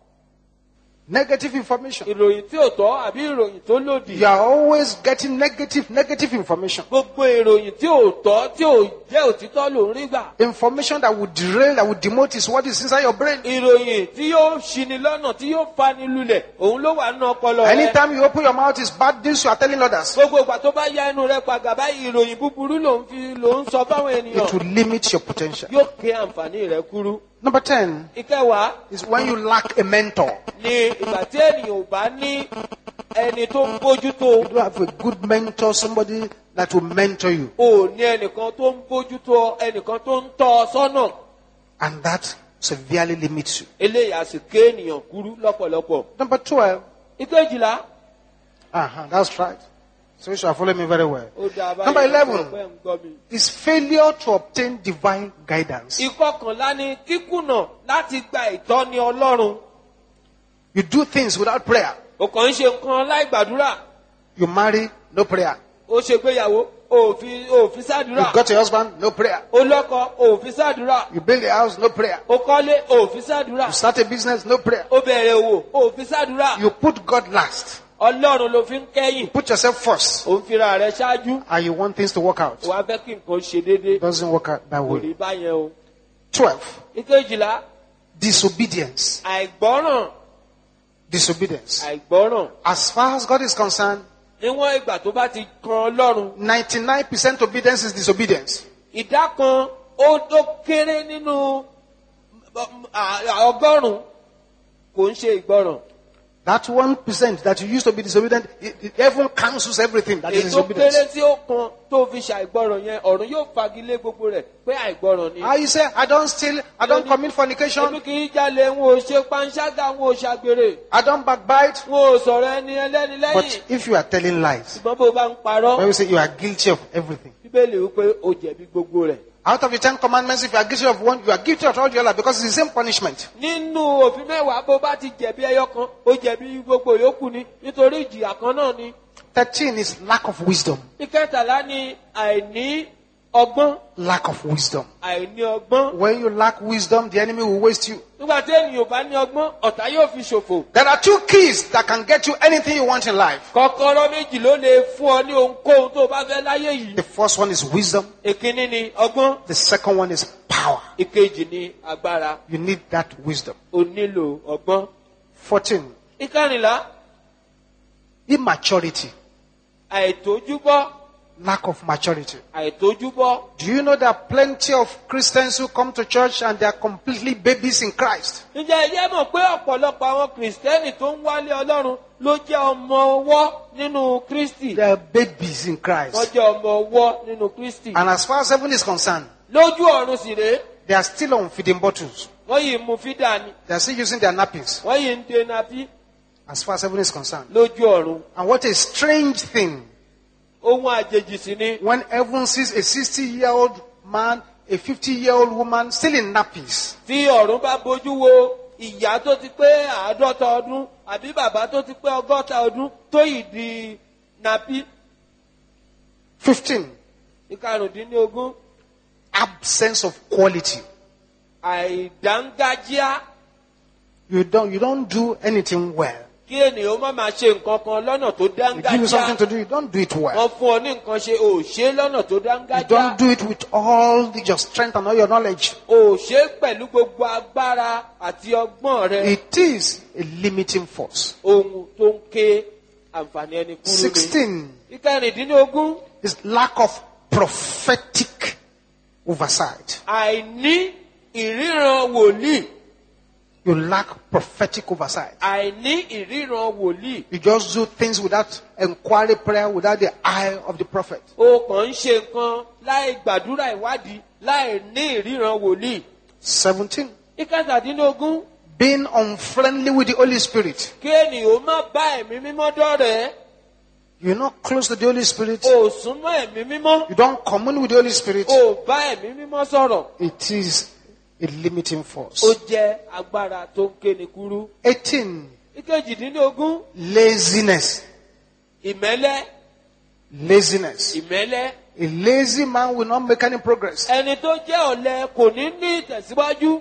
[SPEAKER 2] Negative information.
[SPEAKER 3] ìròyìn tí ò tọ́ àbí ìròyìn tó lòdì.
[SPEAKER 2] You are always getting negative information.
[SPEAKER 3] Gbogbo ìròyìn tí ò tọ́ tí ò jẹ́ òtítọ́ ló ń rí gbà.
[SPEAKER 2] Information that would derail, that would demote is what is inside your brain.
[SPEAKER 3] Ìròyìn tí yóò ṣini lọ́nà tí yóò fani lulẹ̀ òun ló wà nínú ọpọlọ rẹ.
[SPEAKER 2] Anytime you open your mouth, it's bad news you are telling others.
[SPEAKER 3] Gbogbo ìgbà tó bá ya ẹnu rẹ pàgà báyìí ìròyìn búburú ló ń sọ fáwọn
[SPEAKER 2] It
[SPEAKER 3] ènìyàn.
[SPEAKER 2] will limit your potential.
[SPEAKER 3] Yóò ké àǹfààní rẹ kúrú.
[SPEAKER 2] Number 10
[SPEAKER 3] Ìkẹwàá
[SPEAKER 2] is when you lack a mentor.
[SPEAKER 3] ni ìgbà tí ènìyàn ò bá ní ẹni tó ń bójútó.
[SPEAKER 2] You don't have a good mentor, somebody that will mentor you.
[SPEAKER 3] O ní ẹnìkan tó ń bójútó, ẹnìkan tó ń tọ́ ọ sọ́nà.
[SPEAKER 2] And that severely limits you.
[SPEAKER 3] Eléyìí á sì ké ènìyàn kúrú lọ́pọ̀lọpọ̀.
[SPEAKER 2] Number 12.
[SPEAKER 3] Ìkejìlá.
[SPEAKER 2] That's right. So you shall follow me very well.
[SPEAKER 3] Ó dáa báyìí,
[SPEAKER 2] Number 11
[SPEAKER 3] ọ̀pẹ́ ń gbọ́ mi.
[SPEAKER 2] is failure to obtain divine guidance.
[SPEAKER 3] Ìkọkànlá ni kíkùnà láti gba ìtọ́ni Ọlọ́run.
[SPEAKER 2] You do things without prayer.
[SPEAKER 3] O kàn ń ṣe nǹkan láì gbàdúrà.
[SPEAKER 2] You marry, no prayer.
[SPEAKER 3] O ṣègbéyàwó, o fi sàdúrà.
[SPEAKER 2] You got a husband, no prayer.
[SPEAKER 3] O lọ́kọ, o fi sàdúrà.
[SPEAKER 2] You build a house, no prayer.
[SPEAKER 3] O kọ́lé, o fi sàdúrà.
[SPEAKER 2] You start a business, no prayer.
[SPEAKER 3] O bẹ̀rẹ̀ òwò, o fi sàdúrà.
[SPEAKER 2] You put God last.
[SPEAKER 3] Ọlọ́run ló fi ń kẹ́yìn.
[SPEAKER 2] Put yourself first.
[SPEAKER 3] O ń fira rẹ ṣáájú.
[SPEAKER 2] And you want things to work out.
[SPEAKER 3] O wá fẹ́ kí nǹkan ṣe déédéé.
[SPEAKER 2] It doesn't work out that
[SPEAKER 3] Kò
[SPEAKER 2] way.
[SPEAKER 3] rí báyẹn o.
[SPEAKER 2] 12.
[SPEAKER 3] Ìkejìlá,
[SPEAKER 2] Disobedience.
[SPEAKER 3] àìgbọ́ràn.
[SPEAKER 2] Disobedience.
[SPEAKER 3] Àìgbọ́ràn.
[SPEAKER 2] As far as God is concerned,
[SPEAKER 3] Níwọ̀n ìgbà tó bá ti kan Ọlọ́run.
[SPEAKER 2] 99% obedience is disobedience.
[SPEAKER 3] Ìdá kan ó tó kéré nínú ọgọ́rùn-ún kò ń ṣe ìgbọ́ràn.
[SPEAKER 2] That 1% that you used to be disobedient, heaven cancels everything that is
[SPEAKER 3] Ètò kéré
[SPEAKER 2] disobedience.
[SPEAKER 3] tí ó kan tó fi ṣàìgbọ́ràn yẹn, ọ̀run yóò fagilé gbogbo rẹ̀ pé àìgbọ́ràn ni.
[SPEAKER 2] How you say, I don't steal, I don't commit fornication,
[SPEAKER 3] Èmi kì í jalè, wọn ò ṣe panṣágà, wọn ò ṣàgbèrè,
[SPEAKER 2] I don't backbite.
[SPEAKER 3] wọn ò sọ̀rọ̀ ẹni ẹlẹ́ni lẹ́yìn.
[SPEAKER 2] But if you are telling lies,
[SPEAKER 3] Ṣùgbọ́n bó bá ń parọ́,
[SPEAKER 2] when you say you are guilty of everything,
[SPEAKER 3] Bíbélì wípé ó jẹ̀bi gbogbo rẹ̀.
[SPEAKER 2] out of the 10 commandments, if you are guilty of one, you are guilty of all the other because it's the same punishment.
[SPEAKER 3] Nínú òfin mẹ́wàá bó bá ti jẹ̀bi ẹyọ kan, ó jẹ̀bi gbogbo yòókù ni nítorí ìjìyà kan náà ni.
[SPEAKER 2] 13 is lack of wisdom.
[SPEAKER 3] Ìkẹtàlá ni àìní ọgbọ́n.
[SPEAKER 2] Lack of wisdom.
[SPEAKER 3] Àìní ọgbọ́n.
[SPEAKER 2] When you lack wisdom, the enemy will waste you.
[SPEAKER 3] Nígbà tí ènìyàn ò bá ní ọgbọ́n, ọ̀tá yóò fi ṣòfò.
[SPEAKER 2] There are 2 keys that can get you anything you want in life.
[SPEAKER 3] Kọ́kọ́rọ́ méjì ló lè fún ọ ní ohunkóhun tó o bá fẹ́ láyé yìí.
[SPEAKER 2] The first one is wisdom.
[SPEAKER 3] Èkíní ni ọgbọ́n.
[SPEAKER 2] The second one is power.
[SPEAKER 3] Ìkejì ni agbára.
[SPEAKER 2] You need that wisdom.
[SPEAKER 3] O nílò ọgbọ́n.
[SPEAKER 2] 14.
[SPEAKER 3] Ìkẹrìnlá,
[SPEAKER 2] Immaturity.
[SPEAKER 3] àìtójúbọ́.
[SPEAKER 2] Lack of maturity.
[SPEAKER 3] Àìtójúbọ́.
[SPEAKER 2] Do you know there are plenty of Christians who come to church and they are completely babies in Christ?
[SPEAKER 3] Ǹjẹ́ ilé mọ̀ pé ọ̀pọ̀lọpọ̀ àwọn Kìrìsìtẹ́nì tó ń wálé Ọlọ́run ló jẹ́ ọmọ ọwọ́ nínú Kristi.
[SPEAKER 2] They are babies in
[SPEAKER 3] Wọ́n
[SPEAKER 2] Christ.
[SPEAKER 3] jẹ́ ọmọ ọwọ́ nínú Kristi.
[SPEAKER 2] And as far as heaven is concerned,
[SPEAKER 3] Lójú ọ̀run sì rèé,
[SPEAKER 2] they are still on feeding bottles.
[SPEAKER 3] wọ́n yìí mú fídà ni,
[SPEAKER 2] They are still using their nappies.
[SPEAKER 3] wọ́n yìí ń dènà bí
[SPEAKER 2] As far as heaven is concerned.
[SPEAKER 3] lójú ọ̀run.
[SPEAKER 2] And what a strange thing
[SPEAKER 3] Ohun àjèjì sí ni.
[SPEAKER 2] when heaven sees a 60-year-old man, a 50-year-old woman still in nappies.
[SPEAKER 3] Tí ọ̀run bá bójú wo ìyá tó ti pé 50 ọdún àbí bàbá tó ti pé 60 ọdún tó yìí di nàbí.
[SPEAKER 2] 15.
[SPEAKER 3] Ìkarùndínlógún,
[SPEAKER 2] Absence of quality.
[SPEAKER 3] àìdángájíá.
[SPEAKER 2] You don't do anything well.
[SPEAKER 3] Kí ènìyàn má máa ṣe nǹkan kan lọ́nà tó
[SPEAKER 2] They give you something
[SPEAKER 3] dángájíá.
[SPEAKER 2] to do, you don't do it well.
[SPEAKER 3] Wọ́n fún ọ ní nǹkan ṣe, ò ṣe é lọ́nà tó
[SPEAKER 2] You
[SPEAKER 3] dángájíá.
[SPEAKER 2] don't do it with all your strength and all your knowledge.
[SPEAKER 3] Ò ṣe é pẹ̀lú gbogbo agbára àti ọgbọ́n rẹ.
[SPEAKER 2] It is a limiting force.
[SPEAKER 3] Ohun tó ń ké àǹfààní ẹni kúrú ni.
[SPEAKER 2] 16
[SPEAKER 3] Ìkẹrìndínlógún,
[SPEAKER 2] is lack of prophetic oversight.
[SPEAKER 3] àìní ìríran wòlíì.
[SPEAKER 2] You lack prophetic oversight.
[SPEAKER 3] Àìní ìríran wòlíì.
[SPEAKER 2] You just do things without inquiry prayer, without the eye of the prophet.
[SPEAKER 3] O kàn ń ṣe nǹkan láì gbàdúrà ìwádìí, láì ní ìríran wòlíì.
[SPEAKER 2] 17
[SPEAKER 3] ìkẹtàdínlógún,
[SPEAKER 2] being unfriendly with the Holy Spirit.
[SPEAKER 3] kí ènìyàn ó má bá ẹ̀mí mímọ́ dọ́rẹ̀ẹ́.
[SPEAKER 2] You're not close to the Holy Spirit.
[SPEAKER 3] Ò súnmọ́ ẹ̀mí mímọ́.
[SPEAKER 2] You don't commune with the Holy Spirit.
[SPEAKER 3] Ò bá ẹ̀mí mímọ́ sọ̀rọ̀.
[SPEAKER 2] It is a limiting force.
[SPEAKER 3] Ó jẹ́ agbára tó ń kéni kúrú.
[SPEAKER 2] 18.
[SPEAKER 3] Ìkejìdínlógún,
[SPEAKER 2] Laziness.
[SPEAKER 3] ìmẹ́lẹ́.
[SPEAKER 2] Laziness.
[SPEAKER 3] Ìmẹ́lẹ́.
[SPEAKER 2] A lazy man will not make any progress.
[SPEAKER 3] Ẹni tó jẹ́ ọ̀lẹ kò ní ní ìtẹ̀síwájú.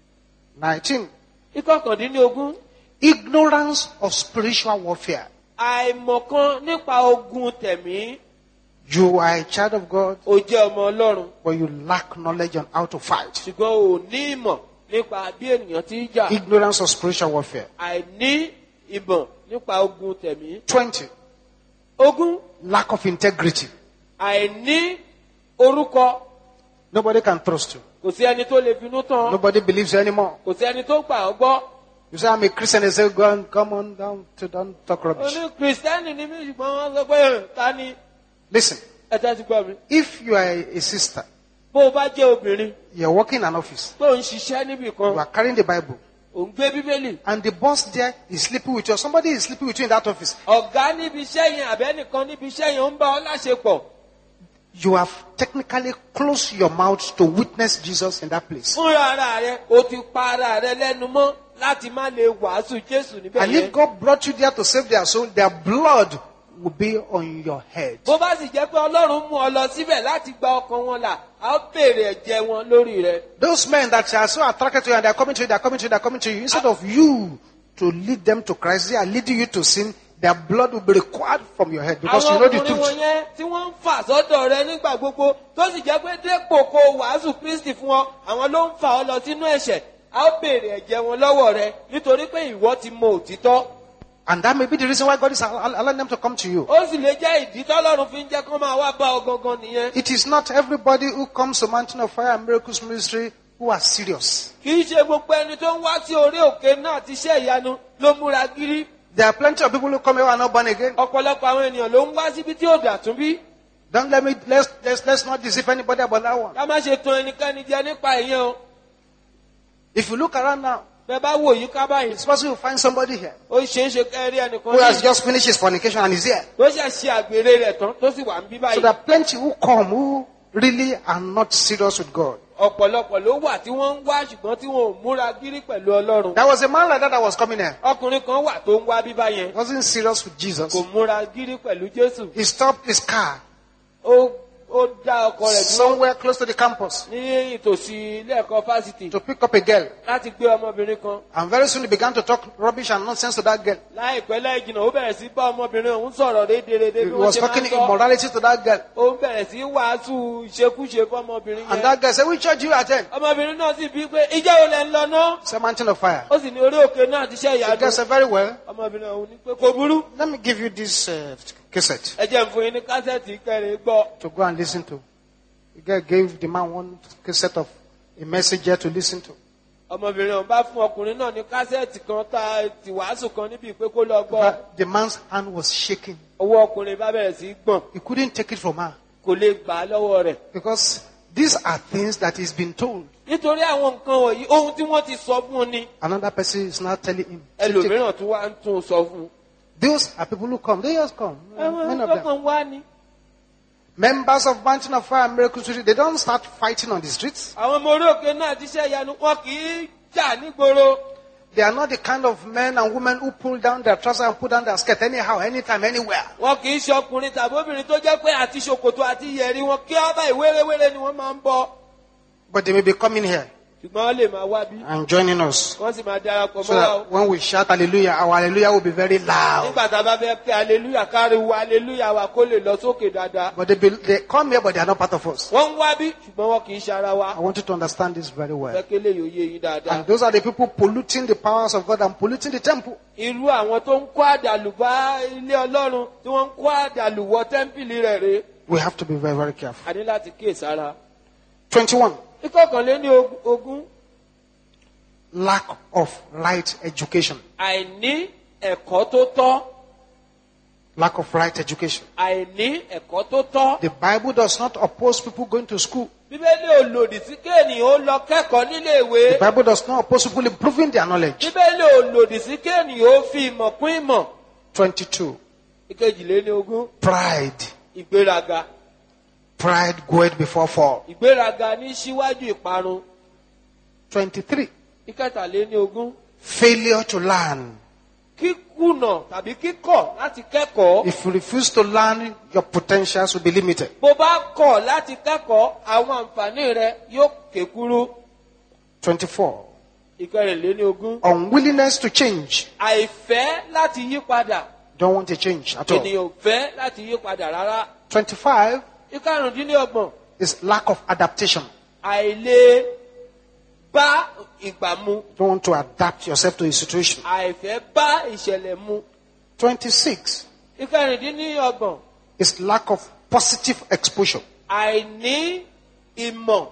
[SPEAKER 2] 19.
[SPEAKER 3] Ìkọkàndínlógún,
[SPEAKER 2] Ignorance of spiritual warfare.
[SPEAKER 3] àìmọ̀kan nípa ogun tẹ̀mí.
[SPEAKER 2] You are a child of God,
[SPEAKER 3] Ó jẹ́ ọmọ Ọlọ́run,
[SPEAKER 2] but you lack knowledge on how to fight.
[SPEAKER 3] ṣùgbọ́n ò ní ìmọ̀ nípa bí ènìyàn ti ń jà.
[SPEAKER 2] Ignorance of spiritual warfare.
[SPEAKER 3] Àìní ìmọ̀ nípa ogun tẹ̀mí.
[SPEAKER 2] 20.
[SPEAKER 3] Ogún,
[SPEAKER 2] Lack of integrity.
[SPEAKER 3] àìní orúkọ.
[SPEAKER 2] Nobody can trust you.
[SPEAKER 3] Kò sí ẹni tó lè finú tán.
[SPEAKER 2] Nobody believes you anymore.
[SPEAKER 3] Kò sí ẹni tó gbà ọ́ gbọ́.
[SPEAKER 2] You say, I'm a Christian. They say, go on, come on down to don't talk rubbish.
[SPEAKER 3] Oní kìrìsìtẹ́nì ni mí ṣùgbọ́n wọ́n sọ pé ta ni
[SPEAKER 2] Listen,
[SPEAKER 3] ẹ̀tẹ́ ti gbọ́ mi.
[SPEAKER 2] if you are a sister,
[SPEAKER 3] Bó o bá jẹ́ obìnrin
[SPEAKER 2] you're working in an office,
[SPEAKER 3] tó ń ṣiṣẹ́ níbì
[SPEAKER 2] you
[SPEAKER 3] kan,
[SPEAKER 2] are carrying the Bible,
[SPEAKER 3] ò ń gbé Bíbélì.
[SPEAKER 2] and the boss there is sleeping with you, or somebody is sleeping with you in that office,
[SPEAKER 3] Ọ̀gá níbi iṣẹ́ yẹn àbẹ́nìkan níbi iṣẹ́ yẹn ń bá ọ láṣepọ̀.
[SPEAKER 2] you have technically closed your mouth to witness Jesus in that place.
[SPEAKER 3] Fúnra ara rẹ, o ti pa ara rẹ lẹ́nu mọ́ láti má lè wàásù Jésù níbẹ̀
[SPEAKER 2] And
[SPEAKER 3] yẹn.
[SPEAKER 2] if God brought you there to save their soul, their blood will be on your head.
[SPEAKER 3] Bó bá sì jẹ́ pé Ọlọ́run mú ọ lọ síbẹ̀ láti gba ọkàn wọn là, a ó béèrè ẹ̀jẹ̀ wọn lórí rẹ.
[SPEAKER 2] Those men that are so attracted to you and they're coming to you, they're coming to you, they're coming to you, instead of you to lead them to Christ, they are leading you to sin, their blood will be required from your head because you
[SPEAKER 3] Àwọn
[SPEAKER 2] know the
[SPEAKER 3] ọkùnrin
[SPEAKER 2] truth.
[SPEAKER 3] wọ̀nyẹn tí wọ́n ń fà sọ́dọ̀ rẹ nígbà gbogbo tó sì jẹ́ pé dépò kó wàásù Kristi fún ọ, àwọn ló ń fà ọ lọ sínú ẹ̀ṣẹ̀. A ó béèrè ẹ̀jẹ̀ wọn lọ́wọ́ rẹ nítorí pé ìwọ ti mọ òtítọ́.
[SPEAKER 2] And that may be the reason why God is allowing them to come to you.
[SPEAKER 3] Ó sì lè jẹ́ ìdí tọ́lọ́run fi ń jẹ́ kó máa wá bá ọ gangan nìyẹn.
[SPEAKER 2] It is not everybody who comes to Mountain of Fire and Miracles Ministry who are serious.
[SPEAKER 3] Kì í ṣe gbogbo ẹni tó ń wá sí orí òkè náà ti ṣe ìyanu ló múra gírí.
[SPEAKER 2] There are plenty of people who come here who are not born again.
[SPEAKER 3] Ọ̀pọ̀lọpọ̀ àwọn ènìyàn ló ń wá síbi tí ò dàtún bí.
[SPEAKER 2] Let's not deceive anybody about that one.
[SPEAKER 3] Ká má ṣe tan ẹnikẹ́ni jẹ nípa ìyẹn o.
[SPEAKER 2] If you look around now,
[SPEAKER 3] Bẹ́ẹ̀ bá wò yí ká báyìí.
[SPEAKER 2] it's possible to find somebody here
[SPEAKER 3] Ó ṣe é ṣe kẹ́rí ẹnìkan
[SPEAKER 2] who has
[SPEAKER 3] ní
[SPEAKER 2] just finished his fornication and is here.
[SPEAKER 3] tó ṣe ṣe àgbèrè rẹ̀ tán tó sì wà ń bí
[SPEAKER 2] So
[SPEAKER 3] báyìí.
[SPEAKER 2] there are plenty who come who really are not serious with God.
[SPEAKER 3] Ọ̀pọ̀lọpọ̀ ló wà tí wọ́n ń wá ṣùgbọ́n tí wọn ò múra gírí pẹ̀lú Ọlọ́run.
[SPEAKER 2] There was a man like that was coming here.
[SPEAKER 3] Ọkùnrin kan wà tó ń wá bí báyẹn.
[SPEAKER 2] He wasn't serious with Jesus.
[SPEAKER 3] Kò múra gírí pẹ̀lú Jésù.
[SPEAKER 2] He stopped his car
[SPEAKER 3] Ó dá ọkọ rẹ̀ dúró
[SPEAKER 2] somewhere close to the campus
[SPEAKER 3] ní ìtòsí ilé ẹ̀kọ́ fásitì
[SPEAKER 2] to pick up a girl.
[SPEAKER 3] láti gbé ọmọbìnrin kan.
[SPEAKER 2] And very soon he began to talk rubbish and nonsense to that girl.
[SPEAKER 3] Láìpẹ́ láì jìnnà ó bẹ̀rẹ̀ sí bá ọmọbìnrin ọ̀hún sọ̀rọ̀ rédèrèdè
[SPEAKER 2] He
[SPEAKER 3] bí wọ́n
[SPEAKER 2] was
[SPEAKER 3] ṣe máa
[SPEAKER 2] talking
[SPEAKER 3] ń sọ.
[SPEAKER 2] immorality to that girl.
[SPEAKER 3] Ó bẹ̀rẹ̀ sí wàásù ìṣekúṣe fọ́mọbìnrin
[SPEAKER 2] And
[SPEAKER 3] yẹn.
[SPEAKER 2] that girl said, which church do you attend?
[SPEAKER 3] Ọmọbìnrin náà sì bí pé ìjẹ́ wo lẹ ń lọ ná?
[SPEAKER 2] It's a Mountain of Fire.
[SPEAKER 3] Ó sì ní orí òkè náà ti ṣe
[SPEAKER 2] The
[SPEAKER 3] ìyàdó.
[SPEAKER 2] girl said, very well.
[SPEAKER 3] Ọmọbìnrin ọ̀hún ní pé kò burú.
[SPEAKER 2] Let me give you this cassette
[SPEAKER 3] Ẹ jẹ́ n fún yín ní kásẹ̀tì kẹrin gbọ́.
[SPEAKER 2] to go and listen to. The girl gave the man one cassette of a message here to listen to.
[SPEAKER 3] Ọmọbìnrin ọ̀hún bá fún ọkùnrin náà ní kásẹ̀tì kan tá ti wàásù kan níbi pé kó lọ gbọ́.
[SPEAKER 2] But the man's hand was shaking.
[SPEAKER 3] Ọwọ́ ọkùnrin bá bẹ̀rẹ̀ sí gbọ̀n.
[SPEAKER 2] He couldn't take it from her
[SPEAKER 3] Kò lè gbà á lọ́wọ́ rẹ̀.
[SPEAKER 2] because these are things that he's been told.
[SPEAKER 3] Nítorí àwọn nǹkan wọ̀nyí, ohun tí wọ́n ti sọ fún un ni.
[SPEAKER 2] Another person is now telling him. "Take it."
[SPEAKER 3] Ẹlòmíràn tún wá ń tún un sọ fún un.
[SPEAKER 2] Those are people who come. They just come.
[SPEAKER 3] Àwọn
[SPEAKER 2] Many of
[SPEAKER 3] tó
[SPEAKER 2] them.
[SPEAKER 3] kàn wá ni.
[SPEAKER 2] Members of Mountain of Fire and Miracles Ministry, they don't start fighting on the streets.
[SPEAKER 3] Àwọn ọmọ orí òkè náà ti ṣe ìyanu wọn kì í jà nígboro.
[SPEAKER 2] They are not the kind of men and women who pull down their trousers and put down their skirt anyhow, anytime, anywhere.
[SPEAKER 3] Wọn kì í ṣe ọkùnrin tàbí obìnrin tó jẹ́ pé àti ṣòkòtò àti yẹ̀rì wọn kí á báyìí wéréwéré ni wọ́n máa ń bọ́.
[SPEAKER 2] But they may be coming here
[SPEAKER 3] Ṣùgbọ́n wọ́n lè máa wá bí.
[SPEAKER 2] and joining us.
[SPEAKER 3] Wọ́n sì máa darapọ̀
[SPEAKER 2] So
[SPEAKER 3] mọ́ wa o.
[SPEAKER 2] that when we shout hallelujah, our hallelujah will be very loud.
[SPEAKER 3] Nígbà tá a bá fẹ́ pé aleluya káriwo aleluya wa kó lè lọ sókè dáadáa.
[SPEAKER 2] But they come here, but they are not part of us.
[SPEAKER 3] Wọ́n ń wá bí ṣùgbọ́n wọn kì í ṣe ara wa.
[SPEAKER 2] I want you to understand this very well.
[SPEAKER 3] Fẹ́kẹ́lẹ́ yóò yé yín dáadáa.
[SPEAKER 2] And those are the people polluting the powers of God and polluting the temple.
[SPEAKER 3] Irú àwọn tó ń kó àdàlù bá ilé Ọlọ́run tí wọ́n ń kó àdàlù wọ tẹ́ḿpìlì rẹ̀ rèé.
[SPEAKER 2] We have to be very, very careful.
[SPEAKER 3] A ní láti kíyèsára.
[SPEAKER 2] 21.
[SPEAKER 3] Ìkọkànléní ogún.
[SPEAKER 2] Lack of right education.
[SPEAKER 3] Àìní ẹ̀kọ́ tó tọ́.
[SPEAKER 2] Lack of right education.
[SPEAKER 3] àìní ẹ̀kọ́ tó tọ́.
[SPEAKER 2] The Bible does not oppose people going to school.
[SPEAKER 3] Bíbélì ò lòdì sí kéènìyàn ó lọ kẹ́kọ̀ọ́ nílé ìwé.
[SPEAKER 2] The Bible does not oppose people improving their knowledge.
[SPEAKER 3] Bíbélì ò lòdì sí kéènìyàn ó fi ìmọ̀ kún ìmọ̀.
[SPEAKER 2] 22.
[SPEAKER 3] Ìkejìléníogún.
[SPEAKER 2] Pride.
[SPEAKER 3] Ìgbéraga.
[SPEAKER 2] Pride goeth before fall.
[SPEAKER 3] Ìgbéraga ní síwájú ìparun.
[SPEAKER 2] 23.
[SPEAKER 3] Ìkẹtàléníogún.
[SPEAKER 2] Failure to learn.
[SPEAKER 3] Kíkùnà tàbí kíkọ̀ láti kẹ́kọ̀ọ́.
[SPEAKER 2] If you refuse to learn, your potentials will be limited.
[SPEAKER 3] Bó bá kọ̀ láti kẹ́kọ̀ọ́, àwọn àǹfààní rẹ yóò kékúrú.
[SPEAKER 2] 24.
[SPEAKER 3] Ìkẹrìnléníogún.
[SPEAKER 2] Unwillingness to change.
[SPEAKER 3] Àìfẹ́ láti yí padà.
[SPEAKER 2] Don't want to change at all.
[SPEAKER 3] Ènìyàn ò fẹ́ láti yí padà rárá.
[SPEAKER 2] 25
[SPEAKER 3] Ìkarùndínlọ́gbọ̀n.
[SPEAKER 2] is lack of adaptation.
[SPEAKER 3] Àìlè bá ìgbà mu.
[SPEAKER 2] Don't want to adapt yourself to a situation.
[SPEAKER 3] Àìfẹ́ bá ìṣẹ̀lẹ̀ mu.
[SPEAKER 2] 26
[SPEAKER 3] Ìkẹrìndínlọ́gbọ̀n.
[SPEAKER 2] is lack of positive exposure.
[SPEAKER 3] Àìní ìmọ̀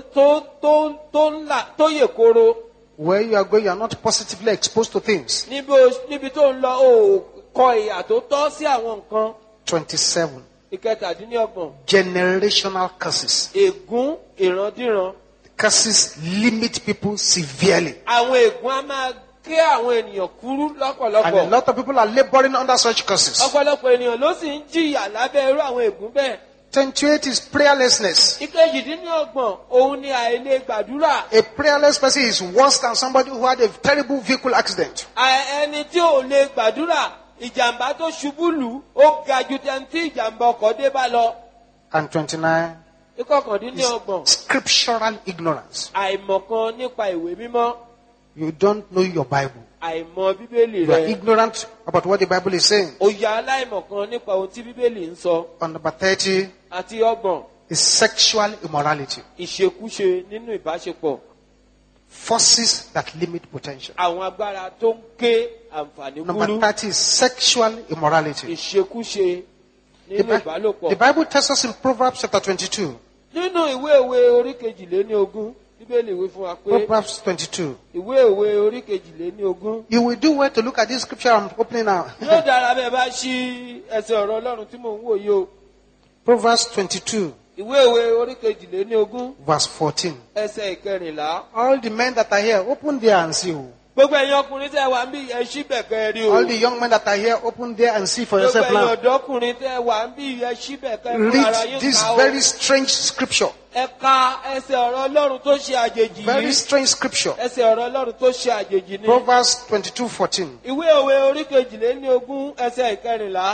[SPEAKER 3] tó yè koro.
[SPEAKER 2] Where you are going, you are not positively exposed to things.
[SPEAKER 3] Níbi tó ń lọ, ó kọ ìyà tó tọ́ sí àwọn nǹkan.
[SPEAKER 2] 27.
[SPEAKER 3] Ìkẹtàdínlọ́gbọ̀n.
[SPEAKER 2] Generational curses.
[SPEAKER 3] Ègún ìrandíran.
[SPEAKER 2] Curses limit people severely.
[SPEAKER 3] Àwọn ègún á máa gé àwọn ènìyàn kúrú
[SPEAKER 2] And a
[SPEAKER 3] lọ́pọ̀lọpọ̀.
[SPEAKER 2] lot of people are laboring under such curses.
[SPEAKER 3] Ọ̀pọ̀lọpọ̀ ènìyàn ló sì ń jìyà lábẹ́ irú àwọn ègún bẹ́ẹ̀.
[SPEAKER 2] 28 is prayerlessness.
[SPEAKER 3] Ìkejìdínlọ́gbọ̀n òun ni àìlè gbàdúrà.
[SPEAKER 2] A prayerless person is worse than somebody who had a terrible vehicle accident.
[SPEAKER 3] Ẹni tí ò lè gbàdúrà, ìjàmbá tó ṣubú lù ó ga ju tẹni tí ìjàmbá ọkọ̀ dé bá lọ.
[SPEAKER 2] And 29
[SPEAKER 3] Ìkọkàndínlọ́gbọ̀n.
[SPEAKER 2] is scriptural ignorance.
[SPEAKER 3] Àìmọ̀kan nípa ìwé mímọ́.
[SPEAKER 2] You don't know your Bible.
[SPEAKER 3] Àìmọ̀ Bíbélì
[SPEAKER 2] You are
[SPEAKER 3] rẹ̀.
[SPEAKER 2] ignorant about what the Bible is saying.
[SPEAKER 3] Òyà aláìmọ̀kan nípa ohun tí Bíbélì ń sọ.
[SPEAKER 2] On number 30
[SPEAKER 3] Àti ọgbọ̀n.
[SPEAKER 2] is sexual immorality.
[SPEAKER 3] Ìṣekúṣe nínú ìbáṣepọ̀.
[SPEAKER 2] Forces that limit potential.
[SPEAKER 3] Àwọn agbára tó ń ké àǹfààní
[SPEAKER 2] Number
[SPEAKER 3] kúrú.
[SPEAKER 2] 30 is sexual immorality.
[SPEAKER 3] Ìṣekúṣe
[SPEAKER 2] The,
[SPEAKER 3] nínú ìbálòpọ̀.
[SPEAKER 2] The Bible tells us in Proverbs chapter 22.
[SPEAKER 3] Nínú ìwé òwe orí kejìléníogún, Bíbélì wí fún wa pé
[SPEAKER 2] Proverbs 22.
[SPEAKER 3] ìwé òwe orí kejìléníogún.
[SPEAKER 2] You will do well to look at this scripture I'm opening now.
[SPEAKER 3] Yóò dára bẹ́ẹ̀ bá ṣí ẹsẹ̀ ọ̀rọ̀ Ọlọ́run tí mò ń wò yìí o.
[SPEAKER 2] Proverbs 22,
[SPEAKER 3] Ìwé òwe orí kejìléníogún,
[SPEAKER 2] verse 14.
[SPEAKER 3] ẹsẹ̀ ìkẹrìnlá.
[SPEAKER 2] All the men that are here, open there and see.
[SPEAKER 3] Gbogbo ẹ̀yin ọkùnrin tẹ́ wà ń bí ẹ ṣí bẹ̀kẹ́ rí o.
[SPEAKER 2] All the young men that are here, open there and see for
[SPEAKER 3] Gbogbo
[SPEAKER 2] yourself
[SPEAKER 3] ẹ̀yin
[SPEAKER 2] now.
[SPEAKER 3] ọ̀dọ́kùnrin tẹ́ wà ń bí ẹ ṣí bẹ̀kẹ́ fún ara
[SPEAKER 2] Read
[SPEAKER 3] yín
[SPEAKER 2] this
[SPEAKER 3] ká o.
[SPEAKER 2] very strange scripture.
[SPEAKER 3] Ẹ ka ẹsẹ̀ ọ̀rọ̀ Ọlọ́run tó ṣe àjèjì
[SPEAKER 2] Very
[SPEAKER 3] yìí.
[SPEAKER 2] strange scripture.
[SPEAKER 3] Ẹsẹ̀ ọ̀rọ̀ Ọlọ́run tó ṣe àjèjì ni.
[SPEAKER 2] Proverbs 22:14.
[SPEAKER 3] Ìwé òwe orí kejìléníogún ẹsẹ̀ ìkẹrìnlá.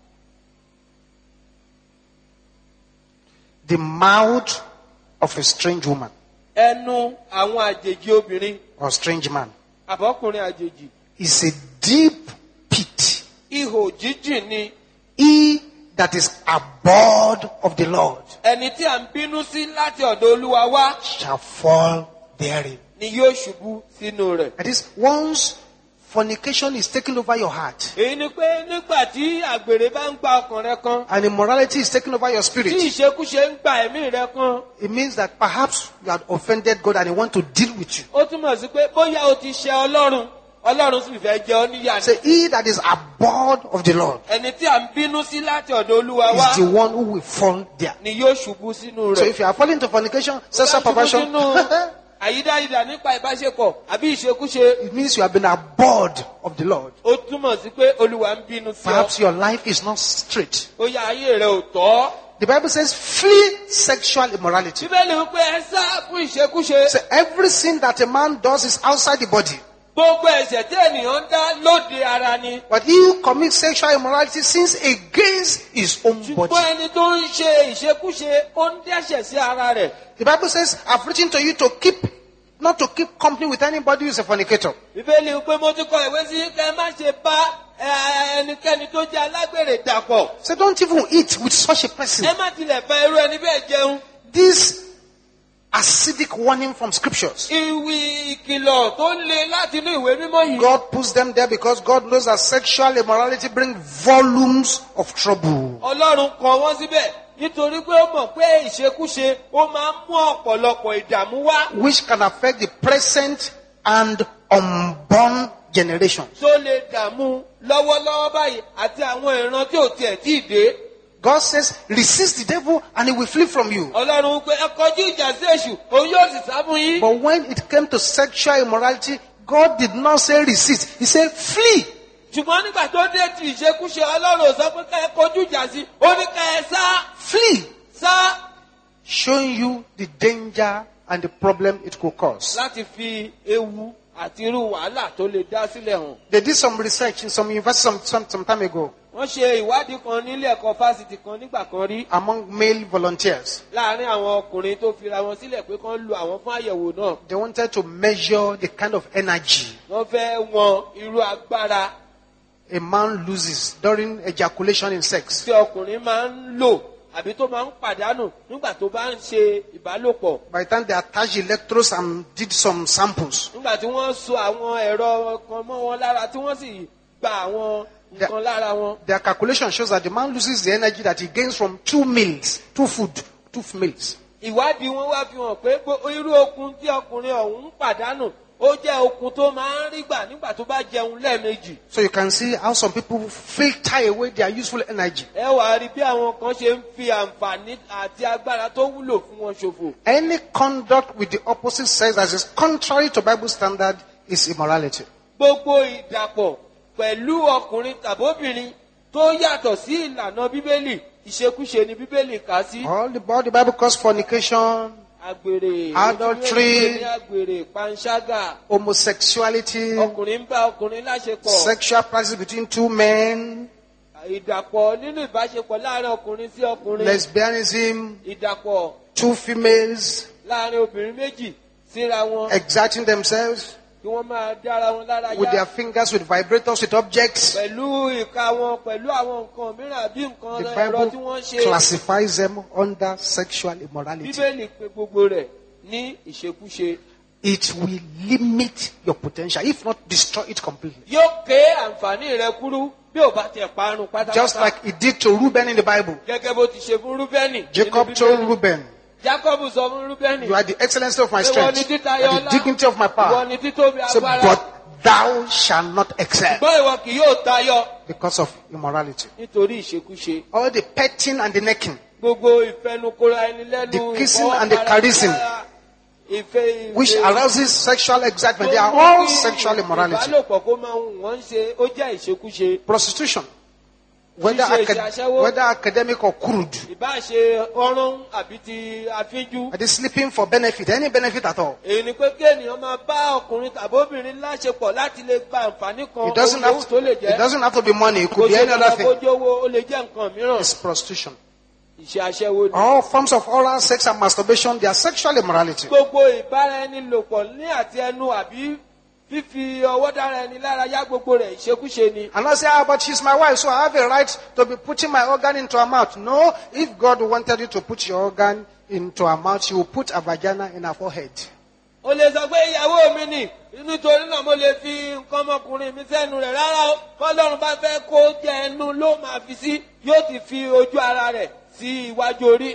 [SPEAKER 2] The mouth of a strange woman
[SPEAKER 3] Ẹnu àwọn àjèjì obìnrin
[SPEAKER 2] or strange man
[SPEAKER 3] àbọ́kùnrin àjèjì.
[SPEAKER 2] is a deep pit.
[SPEAKER 3] Ihò jíjìn ni.
[SPEAKER 2] He that is abhorred of the Lord
[SPEAKER 3] Ẹni tí à ń bínú sí láti ọ̀dọ̀ Olúwa wá
[SPEAKER 2] shall fall therein.
[SPEAKER 3] ni yóò ṣubú sínú rẹ̀.
[SPEAKER 2] That is, once fornication is taking over your heart
[SPEAKER 3] Èyí ni pé nígbà tí àgbèrè bá ń gba ọkàn rẹ kan,
[SPEAKER 2] and immorality is taking over your
[SPEAKER 3] tí
[SPEAKER 2] spirit,
[SPEAKER 3] ìṣekúṣe ń gba ẹ̀mí rẹ kan,
[SPEAKER 2] it means that perhaps you had offended God and He wants to deal with you.
[SPEAKER 3] ó túmọ̀ sí pé bóyá o ti ṣẹ Ọlọ́run, Ọlọ́run sì fẹ́ jẹ ọ́ níyà ni.
[SPEAKER 2] Say, he that is abhorred of the Lord
[SPEAKER 3] Ẹni tí à ń bínú sí láti ọ̀dọ̀ Olúwa wá
[SPEAKER 2] is the one who will fall there.
[SPEAKER 3] ni yóò ṣubú sínú
[SPEAKER 2] So
[SPEAKER 3] rẹ̀.
[SPEAKER 2] if you are falling into fornication, sexual
[SPEAKER 3] Bá ṣubú
[SPEAKER 2] perversion,
[SPEAKER 3] sínú àyídáyidà nípa ìbáṣepọ̀ àbí ìṣekúṣe,
[SPEAKER 2] it means you have been abhorred of the Lord.
[SPEAKER 3] ó túmọ̀ sí pé Olúwa ń bínú sí ọ.
[SPEAKER 2] Perhaps your life is not straight.
[SPEAKER 3] Bóyá ayé rẹ ò tọ́.
[SPEAKER 2] The Bible says, flee sexual immorality.
[SPEAKER 3] Bíbélì wípé ẹ sá fún ìṣekúṣe.
[SPEAKER 2] So every sin that a man does is outside the body.
[SPEAKER 3] Gbogbo ẹ̀ṣẹ̀ tí ènìyàn ń dá lóde ara ni.
[SPEAKER 2] But he who commits sexual immorality sins against his own
[SPEAKER 3] Ṣùgbọ́n
[SPEAKER 2] body.
[SPEAKER 3] ẹni tó ń ṣe ìṣekúṣe ó ń dẹ́ṣẹ̀ sí ara rẹ̀.
[SPEAKER 2] The Bible says, I've written to you to not to keep company with anybody who is a fornicator.
[SPEAKER 3] Bíbélì wípé mo ti kọ ìwé sí kẹ́ ẹ má ṣe bá ẹnikẹ́ni tó jẹ́ alágbèrè dàpọ̀.
[SPEAKER 2] So don't even eat with such a person.
[SPEAKER 3] Ẹ má tilẹ̀ bá irú ẹni bẹ́ẹ̀ jẹun.
[SPEAKER 2] This acidic warning from scriptures,
[SPEAKER 3] Ìwì ìkìlọ̀ tó le láti inú ìwé mímọ́ yìí.
[SPEAKER 2] God puts them there because God knows that sexual immorality brings volumes of trouble.
[SPEAKER 3] Ọlọ́run kọ wọ́n síbẹ̀ nítorí pé ó mọ̀ pé ìṣekúṣe ó máa ń mú ọ̀pọ̀lọpọ̀ ìdààmú wá.
[SPEAKER 2] Which can affect the present and unborn
[SPEAKER 4] generations.
[SPEAKER 3] tó lè dààmú lọ́wọ́lọ́wọ́ báyìí àti àwọn ìran tí ò tiẹ̀ tí ì dé.
[SPEAKER 4] God says, resist the devil and he will flee from you.
[SPEAKER 3] Ọlọ́run pé ẹ kọjú ìjà sí èṣù òun yóò sì sá fún yín.
[SPEAKER 4] But when it came to sexual immorality, God did not say resist. He said flee.
[SPEAKER 3] ṣùgbọ́n nígbà tó dé ti ìṣekúṣe Ọlọ́run ò sọ pé ká ẹ kọjú ìjà sí ó ní ká ẹ sá
[SPEAKER 4] Flee.
[SPEAKER 3] sá
[SPEAKER 4] Showing you the danger and the problem it could cause.
[SPEAKER 3] láti fi ewu àti irú wàhálà tó lè dá sílẹ̀ hàn.
[SPEAKER 4] They did some research in some university some time ago
[SPEAKER 3] Wọ́n ṣe ìwádìí kan nílé ẹ̀kọ́ fásitì kan nígbà kan rí
[SPEAKER 4] among male volunteers.
[SPEAKER 3] láàárín àwọn ọkùnrin tó fira wọn sílẹ̀ pé kán lu àwọn fún àyẹ̀wò náà.
[SPEAKER 4] They wanted to measure the kind of energy
[SPEAKER 3] Wọ́n fẹ́ wọn irú agbára
[SPEAKER 4] a man loses during ejaculation in sex.
[SPEAKER 3] tí ọkùnrin máa ń lò àbí tó máa ń pàdánù nígbà tó bá ń ṣe ìbálòpọ̀.
[SPEAKER 4] By the time they attached the electrodes and did some samples,
[SPEAKER 3] Nígbà tí wọ́n so àwọn ẹ̀rọ kan mọ́ wọn lára tí wọ́n sì gba àwọn nǹkan lára wọn.
[SPEAKER 4] their calculation shows that the man loses the energy that he gains from 2 meals, 2 meals.
[SPEAKER 3] Ìwádìí wọn wá fi hàn pé irú okun tí ọkùnrin ọ̀hún ń pàdánù ó jẹ́ okun tó máa ń rí gbà nígbà tó bá jẹun lẹ́ẹ̀mejì.
[SPEAKER 4] So you can see how some people filter away their useful energy.
[SPEAKER 3] Ẹ wàá rí bí àwọn kan ṣe ń fi àǹfààní àti agbára tó wúlò fún wọn ṣòfò.
[SPEAKER 4] Any conduct with the opposite sex that is contrary to Bible standard is immorality.
[SPEAKER 3] Gbogbo ìdàpọ̀ pẹ̀lú ọkùnrin tàbóbìnrin tó yàtọ̀ sí ìlànà Bíbélì ìṣekúṣe ni Bíbélì kà sí.
[SPEAKER 4] All the Bible calls fornication,
[SPEAKER 3] Àgbèrè,
[SPEAKER 4] adultery,
[SPEAKER 3] àgbèrè, panṣágà,
[SPEAKER 4] homosexuality,
[SPEAKER 3] ọkùnrin ń bá ọkùnrin láṣepọ̀,
[SPEAKER 4] sexual practices between 2 men,
[SPEAKER 3] ìdàpọ̀ nínú ìbáṣepọ̀ láàárín ọkùnrin sí ọkùnrin,
[SPEAKER 4] lesbianism,
[SPEAKER 3] ìdàpọ̀
[SPEAKER 4] 2 females,
[SPEAKER 3] láàárín obìnrin méjì síra wọn,
[SPEAKER 4] exerting themselves
[SPEAKER 3] kí wọ́n máa dára wọn lára
[SPEAKER 4] with their
[SPEAKER 3] yá
[SPEAKER 4] fingers, with vibrators, with objects.
[SPEAKER 3] pẹ̀lú ìka wọn pẹ̀lú àwọn nǹkan mìíràn bí nǹkan
[SPEAKER 4] The
[SPEAKER 3] ẹ̀rọ tí
[SPEAKER 4] Bible
[SPEAKER 3] wọ́n ṣe.
[SPEAKER 4] classifies them under sexual immorality.
[SPEAKER 3] Bíbélì pè gbogbo rẹ̀ ní ìṣekúṣe.
[SPEAKER 4] It will limit your potential, if not destroy it completely.
[SPEAKER 3] Yóò ké àǹfààní rẹ kúrú bí ò bá tiẹ̀ parun
[SPEAKER 4] Just
[SPEAKER 3] pátápátá.
[SPEAKER 4] like it did to Reuben in the Bible.
[SPEAKER 3] Gẹ́gẹ́ bó ti ṣe fún Rúbẹ́nì.
[SPEAKER 4] Jacob told Reuben,
[SPEAKER 3] Jacob sọ fún Rúbẹ́nì.
[SPEAKER 4] you are the excellency of my
[SPEAKER 3] Ìwọ
[SPEAKER 4] strength,
[SPEAKER 3] ni
[SPEAKER 4] you
[SPEAKER 3] títayọ
[SPEAKER 4] are
[SPEAKER 3] ọlá.
[SPEAKER 4] the dignity of my
[SPEAKER 3] Ìwọ
[SPEAKER 4] power.
[SPEAKER 3] ni títóbi
[SPEAKER 4] So,
[SPEAKER 3] agbára.
[SPEAKER 4] but thou shalt not excel
[SPEAKER 3] Ṣùgbọ́n ìwọ kì yóò tayọ
[SPEAKER 4] because of immorality.
[SPEAKER 3] nítorí ìṣekúṣe.
[SPEAKER 4] All the petting and the necking,
[SPEAKER 3] Gbogbo ìfẹnukora ẹni lẹ́nu.
[SPEAKER 4] The kissing and the caressing,
[SPEAKER 3] Ìfẹ́
[SPEAKER 4] which arouses sexual excitement, they are all sexual immorality.
[SPEAKER 3] Ìbálòpọ̀ kó máa ń wọ́n ṣe ó jẹ́ ìṣekúṣe.
[SPEAKER 4] Prostitution, whether,
[SPEAKER 3] Ṣíṣe ìṣàṣẹ́wó.
[SPEAKER 4] whether academic or crude,
[SPEAKER 3] Ìbá ṣe ọrún àbí ti afínjú.
[SPEAKER 4] it is sleeping for benefit, any benefit at all.
[SPEAKER 3] Èyí ni pé kí ènìyàn máa bá ọkùnrin tàbí obìnrin láṣepọ̀ láti lè gba àǹfààní kan
[SPEAKER 4] It doesn't
[SPEAKER 3] ohun tó lè
[SPEAKER 4] it
[SPEAKER 3] jẹ́.
[SPEAKER 4] doesn't have to be money, it
[SPEAKER 3] Kò
[SPEAKER 4] could be
[SPEAKER 3] ṣe
[SPEAKER 4] any other
[SPEAKER 3] dandan
[SPEAKER 4] thing.
[SPEAKER 3] kó jówó, ó lè jẹ́ nǹkan mìíràn.
[SPEAKER 4] It's prostitution.
[SPEAKER 3] Ìṣe aṣẹ́wó ni.
[SPEAKER 4] All forms of oral sex and masturbation, they are sexual immorality.
[SPEAKER 3] Gbogbo ìbára ẹni lòpọ̀ ní àti ẹnu àbí fífi ọwọ́ dára ẹni lára yá gbogbo rẹ̀ ìṣekúṣe ni.
[SPEAKER 4] And I say, but she's my wife, so I have a right to be putting my organ into her mouth. No, if God wanted you to put your organ into her mouth, she will put a vagina in her forehead.
[SPEAKER 3] O lè sọ pé ìyàwó mi nì nítorí náà mo lè fi nǹkan ọmọkùnrin mi sẹ́nu rẹ̀ rárá o. Bọ́lọ́run bá fẹ́ kó jẹ ẹnu ló máa fi sí yóò ti fi ojú ara rẹ̀ sí iwájú orí.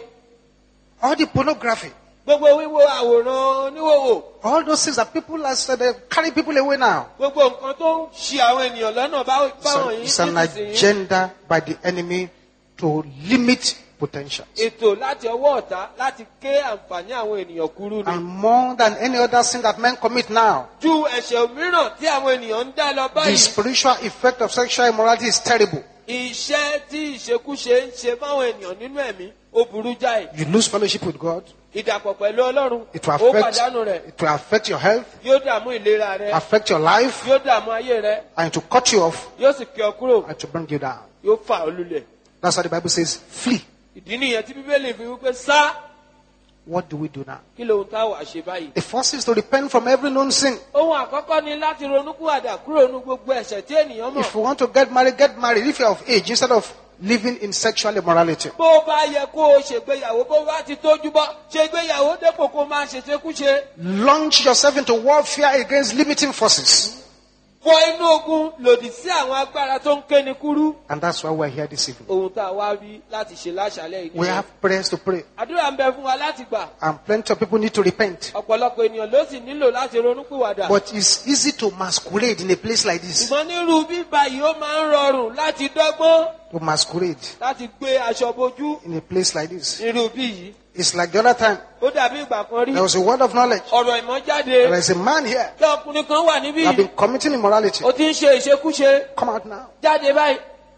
[SPEAKER 4] All the pornography,
[SPEAKER 3] Gbogbo wíwo àwòrán oníwòwò.
[SPEAKER 4] all those things that people are said, they carry people away now.
[SPEAKER 3] Gbogbo nǹkan tó ń ṣì àwọn ènìyàn lọ́nà báwọn yìí
[SPEAKER 4] It's an
[SPEAKER 3] nísinsìnyí.
[SPEAKER 4] agenda by the enemy to limit potential.
[SPEAKER 3] Ètò láti ọwọ́ ọ̀tá láti ké àǹfààní àwọn ènìyàn kúrú ni.
[SPEAKER 4] And more than any other sin that men commit now,
[SPEAKER 3] Ju ẹ̀ṣẹ̀ mìíràn tí àwọn ènìyàn ń dá lọ
[SPEAKER 4] the
[SPEAKER 3] báyìí.
[SPEAKER 4] spiritual effect of sexual immorality is terrible.
[SPEAKER 3] Iṣẹ́ tí ìṣekúṣe ń ṣe fáwọn ènìyàn nínú ẹ̀mí ó burú jáì.
[SPEAKER 4] You lose fellowship with God.
[SPEAKER 3] Ìdàpọ̀ pẹ̀lú Ọlọ́run
[SPEAKER 4] It will
[SPEAKER 3] ó pàdánù rẹ̀.
[SPEAKER 4] it will affect your health,
[SPEAKER 3] Yóò dààmú ìlera rẹ̀.
[SPEAKER 4] affect your life,
[SPEAKER 3] Yóò dààmú ayé rẹ̀.
[SPEAKER 4] and to cut you off
[SPEAKER 3] Yóò sì kí ọ kúrò.
[SPEAKER 4] and to bring you down.
[SPEAKER 3] Yóò fà ọ́ lulẹ̀.
[SPEAKER 4] That's why the Bible says, flee.
[SPEAKER 3] Ìdí nìyẹn tí Bíbélì fi wípé sá.
[SPEAKER 4] What do we do now?
[SPEAKER 3] Kí lóhun tá a wà ṣe báyìí?
[SPEAKER 4] The first is to repent from every known sin.
[SPEAKER 3] Ohun àkọ́kọ́ ni láti ronúkúwàdà kúrò ní gbogbo ẹ̀ṣẹ̀ tí ènìyàn mọ̀.
[SPEAKER 4] If you want to get married, get married if you're of age instead of living in sexual immorality.
[SPEAKER 3] Bó bá yẹ kó o ṣègbéyàwó bó bá ti tójú bọ́ ṣègbéyàwó dépò kó máa ṣèṣekúṣe.
[SPEAKER 4] Launch yourself into warfare against limiting forces.
[SPEAKER 3] wọ inú ogun lòdì sí àwọn agbára tó ń kéni kúrú.
[SPEAKER 4] And that's why we're here this evening.
[SPEAKER 3] Ohun tá a wá rí láti ṣe láṣálẹ́ yìí
[SPEAKER 4] We
[SPEAKER 3] nìyẹn.
[SPEAKER 4] have prayers to pray.
[SPEAKER 3] Àdúrà ń bẹ fún wa láti gbà.
[SPEAKER 4] And plenty of people need to repent.
[SPEAKER 3] Ọ̀pọ̀lọpọ̀ ènìyàn ló sì nílò láti ronúpìwàdà.
[SPEAKER 4] But it's easy to masquerade in a place like this.
[SPEAKER 3] Ṣùgbọ́n nírú bíbá yìí ó máa ń rọrùn láti dọ́gbọ́n
[SPEAKER 4] To masquerade
[SPEAKER 3] láti gbé aṣọ bojú
[SPEAKER 4] in a place like this.
[SPEAKER 3] nírú bí yìí.
[SPEAKER 4] It's like the other time.
[SPEAKER 3] Ó dàbí ìgbà kan rí
[SPEAKER 4] There was a word of knowledge.
[SPEAKER 3] ọ̀rọ̀ ìmọ̀ jáde.
[SPEAKER 4] There is a man here
[SPEAKER 3] Kí ọkùnrin kan wà níbí
[SPEAKER 4] that has
[SPEAKER 3] yìí.
[SPEAKER 4] been committing immorality.
[SPEAKER 3] Ó ti ń ṣe ìṣekúṣe.
[SPEAKER 4] Come out now.
[SPEAKER 3] Jáde báyìí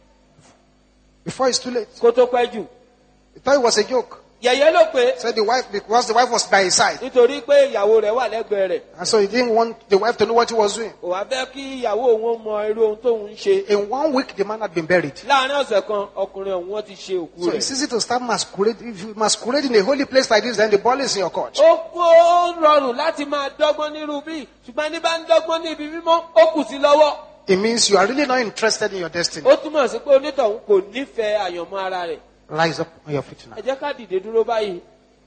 [SPEAKER 4] Before it's too late.
[SPEAKER 3] kó tó pẹ́ jù.
[SPEAKER 4] He thought it was a joke.
[SPEAKER 3] Yẹ̀yẹ́ ló pé
[SPEAKER 4] Said the wife, because the wife was by his side.
[SPEAKER 3] nítorí pé ìyàwó rẹ̀ wà lẹ́gbẹ̀ẹ́ rẹ̀.
[SPEAKER 4] And so he didn't want the wife to know what he was doing.
[SPEAKER 3] Kò wá fẹ́ kí ìyàwó òun mọ irú ohun tóun ń ṣe.
[SPEAKER 4] In 1 week, the man had been buried.
[SPEAKER 3] Láàárín ọ̀sẹ̀ kan ọkùnrin ọ̀hún wọ́n ti ṣe òkú
[SPEAKER 4] So
[SPEAKER 3] rẹ̀.
[SPEAKER 4] it's easy to start masquerade. If you masquerade in a holy place like this, then the ball is in your court.
[SPEAKER 3] Ó rọrùn láti máa dọ́gbọ́n nírú bí ṣùgbọ́n ní bá ń dọ́gbọ́n ní ibi mímọ́ ó kù sí lọ́wọ́.
[SPEAKER 4] It means you are really not interested in your destiny.
[SPEAKER 3] Ó túmọ̀ sí pé onítọ̀hún kò nífẹ̀ẹ́ àyànmọ́ ara rẹ̀.
[SPEAKER 4] Rise up on your feet now.
[SPEAKER 3] Ẹ jẹ́ ká dìde dúró báyìí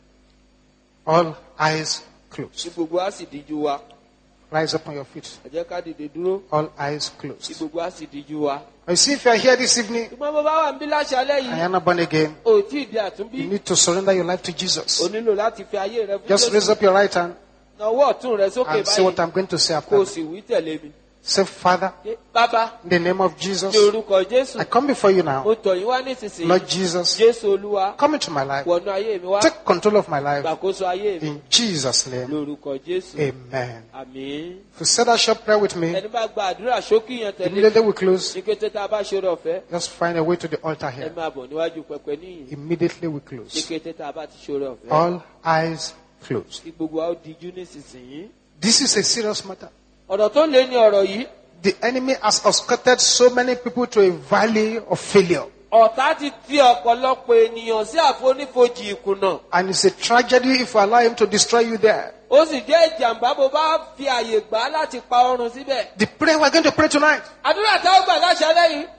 [SPEAKER 4] All eyes
[SPEAKER 3] tí
[SPEAKER 4] closed.
[SPEAKER 3] gbogbo á sì díjú wa.
[SPEAKER 4] Rise up on your feet.
[SPEAKER 3] Ẹ jẹ́ ká dìde dúró
[SPEAKER 4] All eyes
[SPEAKER 3] tí
[SPEAKER 4] closed.
[SPEAKER 3] gbogbo á sì díjú wa.
[SPEAKER 4] You see, if you are here this evening
[SPEAKER 3] Ṣùgbọ́n bó bá wà níbí láṣálẹ́
[SPEAKER 4] and
[SPEAKER 3] yìí,
[SPEAKER 4] you're not born again,
[SPEAKER 3] ò tí ì di àtúnbí.
[SPEAKER 4] you need to surrender your life to
[SPEAKER 3] O
[SPEAKER 4] Jesus.
[SPEAKER 3] nílò láti fi ayé rẹ fún
[SPEAKER 4] Just raise
[SPEAKER 3] Jésù.
[SPEAKER 4] up your right hand
[SPEAKER 3] Nawọ́ ọ̀tún rẹ sókè
[SPEAKER 4] and say what
[SPEAKER 3] báyìí
[SPEAKER 4] I'm going to say
[SPEAKER 3] kó
[SPEAKER 4] after.
[SPEAKER 3] o sì wí tẹ̀lé mi.
[SPEAKER 4] Say, Father,
[SPEAKER 3] Ṣé, Bàbá,
[SPEAKER 4] in the name of Jesus,
[SPEAKER 3] ní orúkọ Jésù,
[SPEAKER 4] I come before you now.
[SPEAKER 3] mo tọ̀ yín wá nísinsìnyí.
[SPEAKER 4] Lord Jesus,
[SPEAKER 3] Jésù Olúwa,
[SPEAKER 4] come into my life.
[SPEAKER 3] wọnú ayé mi wá.
[SPEAKER 4] Take control of my life.
[SPEAKER 3] Gbàkóso ayé mi.
[SPEAKER 4] In Jesus' name,
[SPEAKER 3] Lórúkọ Jésù.
[SPEAKER 4] amen.
[SPEAKER 3] Àmín.
[SPEAKER 4] If you said that short prayer with me,
[SPEAKER 3] Ẹni bá gba àdúrà ṣókí yẹn tẹ̀lé.
[SPEAKER 4] immediately we close.
[SPEAKER 3] Ní kété tá a bá ṣe ọ̀fẹ́,
[SPEAKER 4] Just find a way to the altar
[SPEAKER 3] ẹ
[SPEAKER 4] here.
[SPEAKER 3] máa bọ̀ níwájú pẹpẹ níyìn.
[SPEAKER 4] Immediately we
[SPEAKER 3] Ní
[SPEAKER 4] close.
[SPEAKER 3] kété tá a bá ti ṣe ọ̀fẹ́.
[SPEAKER 4] All eyes closed.
[SPEAKER 3] Kí gbogbo wa ó dijú nísinsìnyí.
[SPEAKER 4] This is a serious matter.
[SPEAKER 3] Ọ̀rọ̀ tó lé ní ọ̀rọ̀ yìí.
[SPEAKER 4] The enemy has escorted so many people to a valley of failure.
[SPEAKER 3] Ọ̀tá ti ti ọ̀pọ̀lọpọ̀ ènìyàn sí àfonífojì ìkùnà.
[SPEAKER 4] And it's a tragedy if you allow him to destroy you there.
[SPEAKER 3] Ó sì jẹ́ ìjàmbá bó bá fi àyè gbà á láti pa ọrùn síbẹ̀.
[SPEAKER 4] The prayer we're going to pray tonight,
[SPEAKER 3] Àdúrà tá ó gbà láṣálẹ́ yìí,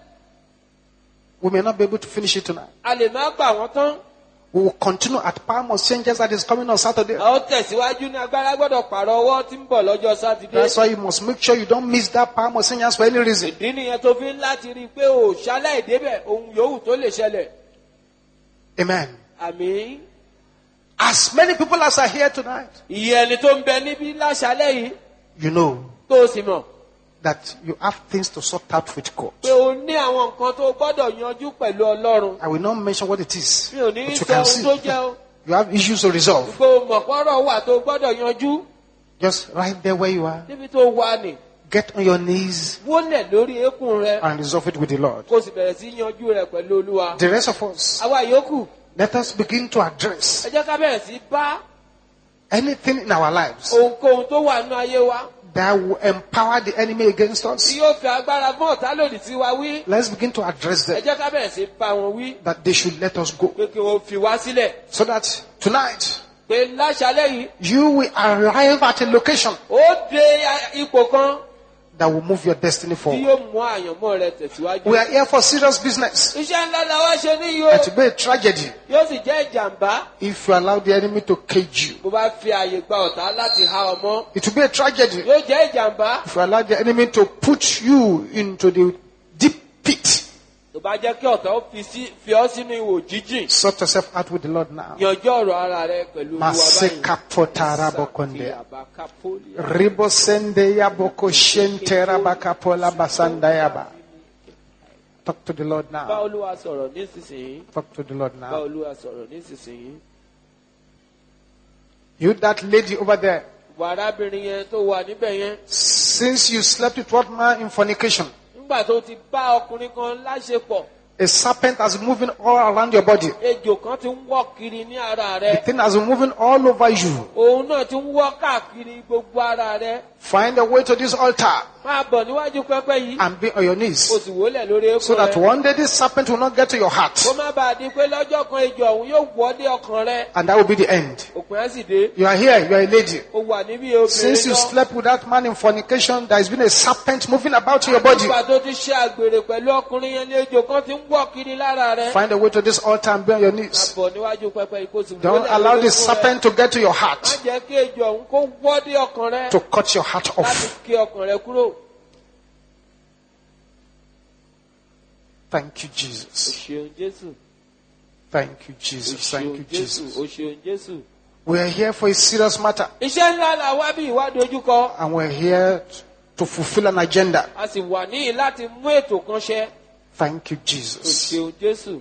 [SPEAKER 4] we may not be able to finish it tonight.
[SPEAKER 3] a lè má gbà wọ́n tán.
[SPEAKER 4] We will continue at Palm of Changes that is coming on Saturday.
[SPEAKER 3] A ó tẹ̀síwájú ní agbára gbọ́dọ̀ pààrọ̀ ọwọ́ tí ń bọ̀ lọ́jọ́ Sátidé.
[SPEAKER 4] That's why you must make sure you don't miss that Palm of Changes for any reason.
[SPEAKER 3] Ìdí nìyẹn tó fi ń láti rí i pé ò ṣálẹ̀ ìdébẹ̀ ohun yòówù tó lè ṣẹlẹ̀.
[SPEAKER 4] Amen.
[SPEAKER 3] Àmín.
[SPEAKER 4] As many people as are here tonight,
[SPEAKER 3] Ìyẹn ẹni tó ń bẹ níbí láṣálẹ́ yìí
[SPEAKER 4] you know
[SPEAKER 3] tó o sì mọ̀
[SPEAKER 4] that you have things to sort out with God.
[SPEAKER 3] pé o ní àwọn nǹkan tó gbọ́dọ̀ yanjú pẹ̀lú Ọlọ́run.
[SPEAKER 4] I will not mention what it is,
[SPEAKER 3] Mi ò ní
[SPEAKER 4] but you
[SPEAKER 3] sọ
[SPEAKER 4] can
[SPEAKER 3] ohun tó
[SPEAKER 4] see
[SPEAKER 3] jẹ́ o.
[SPEAKER 4] you have issues to resolve.
[SPEAKER 3] Pé o mọ̀ pọ́rọ̀ wà tó gbọ́dọ̀ yanjú
[SPEAKER 4] Just right there where you are,
[SPEAKER 3] níbi tó wà ní.
[SPEAKER 4] get on your knees
[SPEAKER 3] Wólẹ̀ lórí eékún rẹ
[SPEAKER 4] and resolve it with the Lord.
[SPEAKER 3] kó o sì bẹ̀rẹ̀ sí yanjú rẹ̀ pẹ̀lú Olúwa.
[SPEAKER 4] The rest of us,
[SPEAKER 3] Àwa yòókù,
[SPEAKER 4] let us begin to address
[SPEAKER 3] ẹ jẹ́ ká bẹ̀rẹ̀ sí bá
[SPEAKER 4] anything in our lives
[SPEAKER 3] ohunkóhun tó wà nínú ayé wa
[SPEAKER 4] that will empower the enemy against
[SPEAKER 3] tí
[SPEAKER 4] us.
[SPEAKER 3] yóò fi agbára fún ọ̀tá lòdì sí wa wí.
[SPEAKER 4] Let's begin to address
[SPEAKER 3] Ẹ
[SPEAKER 4] them,
[SPEAKER 3] jẹ́ ká bẹ̀rẹ̀ sí bá wọn wí
[SPEAKER 4] that they should let us go.
[SPEAKER 3] pé kí wọ́n fi wá sílẹ̀.
[SPEAKER 4] So that tonight,
[SPEAKER 3] Pé láṣálẹ́ yìí,
[SPEAKER 4] you will arrive at a location
[SPEAKER 3] ó dé ipò kan
[SPEAKER 4] that will move your destiny
[SPEAKER 3] tí
[SPEAKER 4] forward.
[SPEAKER 3] yóò mú àyànmọ́ rẹ tẹ̀síwájú.
[SPEAKER 4] We are here for serious business.
[SPEAKER 3] Iṣẹ́ ńlá la wá ṣe níyì o.
[SPEAKER 4] It will be a tragedy
[SPEAKER 3] Yóò sì jẹ́ ìjàmbá
[SPEAKER 4] if you allow the enemy to cage you.
[SPEAKER 3] bó bá fi àyè gba ọ̀tá láti há ọmọ.
[SPEAKER 4] It will be a tragedy
[SPEAKER 3] Yóò jẹ́ ìjàmbá
[SPEAKER 4] if you allow the enemy to put you into the deep pit.
[SPEAKER 3] tó bá jẹ́ kí ọ̀tá ó fi ọ́ sínú ihò jíjìn.
[SPEAKER 4] Sort yourself out with the Lord now.
[SPEAKER 3] Yanjú ọ̀rọ̀ ara rẹ pẹ̀lú Olúwa báyìí.
[SPEAKER 4] Masekapotarabokonde. Ribosende yaboko shentera bakapola basanda yaba. Talk to the Lord
[SPEAKER 3] Bá
[SPEAKER 4] now.
[SPEAKER 3] Olúwa sọ̀rọ̀ nísinsìnyí.
[SPEAKER 4] Talk to the Lord
[SPEAKER 3] Bá
[SPEAKER 4] now.
[SPEAKER 3] Olúwa sọ̀rọ̀ nísinsìnyí.
[SPEAKER 4] You, that lady over there,
[SPEAKER 3] Wà arábìnrin yẹn tó wà níbẹ̀ yẹn.
[SPEAKER 4] since you slept with one man in fornication,
[SPEAKER 3] Nígbà tó ti bá ọkùnrin kan láṣepọ̀,
[SPEAKER 4] a serpent has been moving all around your body.
[SPEAKER 3] ejò kan ti ń wọ́ kiri ní ara
[SPEAKER 4] The
[SPEAKER 3] rẹ.
[SPEAKER 4] thing has been moving all over you.
[SPEAKER 3] Òun náà ti ń wọ́ káàkiri gbogbo ara rẹ.
[SPEAKER 4] Find a way to this altar
[SPEAKER 3] Máa bọ̀ níwájú pẹpẹ yìí.
[SPEAKER 4] and be on your
[SPEAKER 3] O
[SPEAKER 4] knees,
[SPEAKER 3] sì wólẹ̀ lórí
[SPEAKER 4] so
[SPEAKER 3] eékún
[SPEAKER 4] that
[SPEAKER 3] rẹ.
[SPEAKER 4] one day this serpent will not get to your heart,
[SPEAKER 3] Kó má bàa di pé lọ́jọ́ kan ejò ọ̀hún yóò wọ́ dé ọkàn rẹ.
[SPEAKER 4] and that will be the end.
[SPEAKER 3] Òpin á sì dé.
[SPEAKER 4] You are here, you are a lady.
[SPEAKER 3] O wà níbí
[SPEAKER 4] Since
[SPEAKER 3] obìnrin
[SPEAKER 4] you
[SPEAKER 3] náà.
[SPEAKER 4] slept with that man in fornication, there has been a serpent moving about your body.
[SPEAKER 3] Nígbà tó ti ṣe àgbèrè pẹ̀lú ọkùnrin yẹn ní ejò kan ti ń wọ́ kiri lára rẹ.
[SPEAKER 4] Find a way to this altar and be on your
[SPEAKER 3] Máa
[SPEAKER 4] knees.
[SPEAKER 3] bọ̀ níwájú pẹpẹ yìí kó sì
[SPEAKER 4] Don't
[SPEAKER 3] wólẹ̀
[SPEAKER 4] allow
[SPEAKER 3] lórí
[SPEAKER 4] the
[SPEAKER 3] eékún rẹ.
[SPEAKER 4] serpent to get to your
[SPEAKER 3] Má
[SPEAKER 4] heart,
[SPEAKER 3] jẹ́ kí ejò ọ̀hún kó wọ́ dé ọkàn rẹ.
[SPEAKER 4] to cut your heart
[SPEAKER 3] Láti
[SPEAKER 4] off.
[SPEAKER 3] ké ọkàn rẹ kúrò.
[SPEAKER 4] Thank you,
[SPEAKER 3] O
[SPEAKER 4] Jesus.
[SPEAKER 3] ṣeun Jésù.
[SPEAKER 4] Thank you,
[SPEAKER 3] O
[SPEAKER 4] Jesus. Thank you,
[SPEAKER 3] ṣeun Jésù.
[SPEAKER 4] Jesus.
[SPEAKER 3] O ṣeun Jésù.
[SPEAKER 4] We are here for a serious matter,
[SPEAKER 3] Iṣẹ́ ńlá la wá bí ìwádìí ojúkọ.
[SPEAKER 4] and we're here to fulfill an agenda.
[SPEAKER 3] A sì wà níyì láti mú ètò kan ṣẹ.
[SPEAKER 4] Thank you,
[SPEAKER 3] O
[SPEAKER 4] Jesus.
[SPEAKER 3] ṣeun Jésù.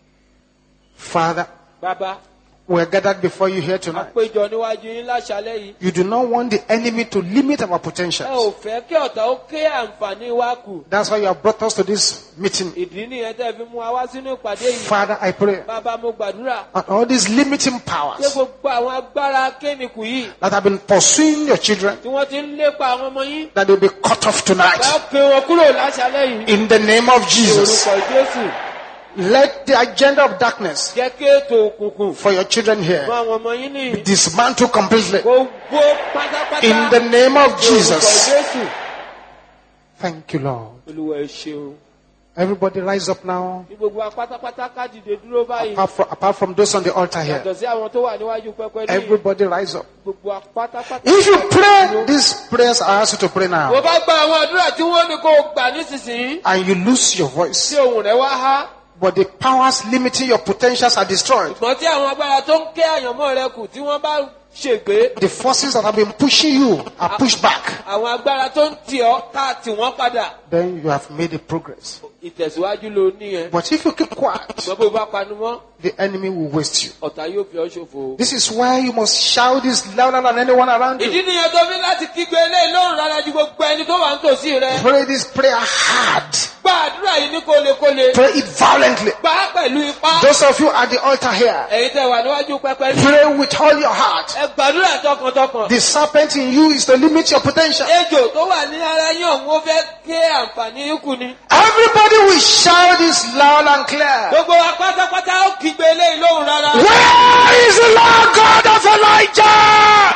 [SPEAKER 4] Father,
[SPEAKER 3] Bàbá,
[SPEAKER 4] we're gathered before you here
[SPEAKER 3] a
[SPEAKER 4] tonight.
[SPEAKER 3] péjọ níwájú yín láṣálẹ́ yìí.
[SPEAKER 4] You do not want the enemy to limit our
[SPEAKER 3] Ẹ
[SPEAKER 4] potentials.
[SPEAKER 3] ò fẹ́ kí ọ̀tá ó ké àǹfààní wa kù.
[SPEAKER 4] That's why you have brought us to this meeting.
[SPEAKER 3] Ìdí nìyẹn tẹ́ fi mú wa wá sínú ìpàdé yìí.
[SPEAKER 4] Father, I pray
[SPEAKER 3] Bàbá, mo gbàdúrà.
[SPEAKER 4] that all these limiting
[SPEAKER 3] Ṣé
[SPEAKER 4] powers
[SPEAKER 3] gbogbo àwọn agbára kénìkù yìí
[SPEAKER 4] that have been pursuing your children,
[SPEAKER 3] tí wọ́n ti ń lépa àwọn ọmọ yín?
[SPEAKER 4] that they'll be cut off tonight.
[SPEAKER 3] Bá pé wọn kúrò láṣálẹ́ yìí.
[SPEAKER 4] In the name of Jesus,
[SPEAKER 3] Orúkọ Jésù.
[SPEAKER 4] let the agenda of darkness
[SPEAKER 3] Jẹ́ kí ètò òkùnkùn
[SPEAKER 4] for your children
[SPEAKER 3] fún
[SPEAKER 4] here
[SPEAKER 3] àwọn ọmọ yín ní
[SPEAKER 4] dismantle completely.
[SPEAKER 3] gbogbo pátápátá.
[SPEAKER 4] In the name of
[SPEAKER 3] Orúkọ
[SPEAKER 4] Jesus.
[SPEAKER 3] Jésù.
[SPEAKER 4] Thank you, Lord.
[SPEAKER 3] Olúwa ẹ ṣeun.
[SPEAKER 4] Everybody rise up now,
[SPEAKER 3] Ní gbogbo wa pátápátá ká dìde dúró báyìí.
[SPEAKER 4] apart from those on the altar here.
[SPEAKER 3] Yàtọ̀ sí àwọn tó wà níwájú pẹpẹ ní
[SPEAKER 4] Everybody rise up.
[SPEAKER 3] gbogbo wa pátápátá.
[SPEAKER 4] If you pray these prayers, I ask you to pray
[SPEAKER 3] Mo
[SPEAKER 4] now,
[SPEAKER 3] bá gba àwọn àdúrà tí wọ́n ní kó o gbà nísinsìnyí.
[SPEAKER 4] and you lose your voice,
[SPEAKER 3] Tí ohùn rẹ̀ wá há.
[SPEAKER 4] but the powers limiting your potentials are destroyed.
[SPEAKER 3] Ṣùgbọ́n tí àwọn agbára tó ń ké àyànmọ́ rẹ kù tí wọ́n bá ṣègbé.
[SPEAKER 4] The forces that have been pushing you are pushed back.
[SPEAKER 3] Àwọn agbára tó ń tì ọ́ ká tì wọ́n padà.
[SPEAKER 4] Then you have made a progress.
[SPEAKER 3] Ìtẹ̀síwájú ló níyẹn.
[SPEAKER 4] But if you keep quiet,
[SPEAKER 3] Ṣùgbọ́n bó bá panu mọ́,
[SPEAKER 4] the enemy will waste you.
[SPEAKER 3] ọ̀tá yóò fi ọ́ ṣòfò.
[SPEAKER 4] This is why you must shout this louder than anyone around you.
[SPEAKER 3] Ìdí nìyẹn tó fi láti kígbe eléyìí lóhùn rárá ju gbogbo ẹni tó wà nítòsí rẹ.
[SPEAKER 4] Pray this prayer hard.
[SPEAKER 3] Gba àdúrà yìí ní kólekóle.
[SPEAKER 4] Pray it violently.
[SPEAKER 3] Gbà á pẹ̀lú ipá.
[SPEAKER 4] Those of you at the altar here,
[SPEAKER 3] Ẹ̀yin tẹ́ wà níwájú pẹpẹ ní.
[SPEAKER 4] pray with all your heart.
[SPEAKER 3] Ẹ gbàdúrà tọkàntọkàn.
[SPEAKER 4] The serpent in you is to limit your potential.
[SPEAKER 3] Ejò tó wà ní ara yín òun ó fẹ́ ké àǹfààní yín kù ni.
[SPEAKER 4] Everybody will shout this loud and clear.
[SPEAKER 3] Gbogbo wa pátápátá ó kígbe eléyìí lóhùn rárá.
[SPEAKER 4] Where is the Lord God of Elijah?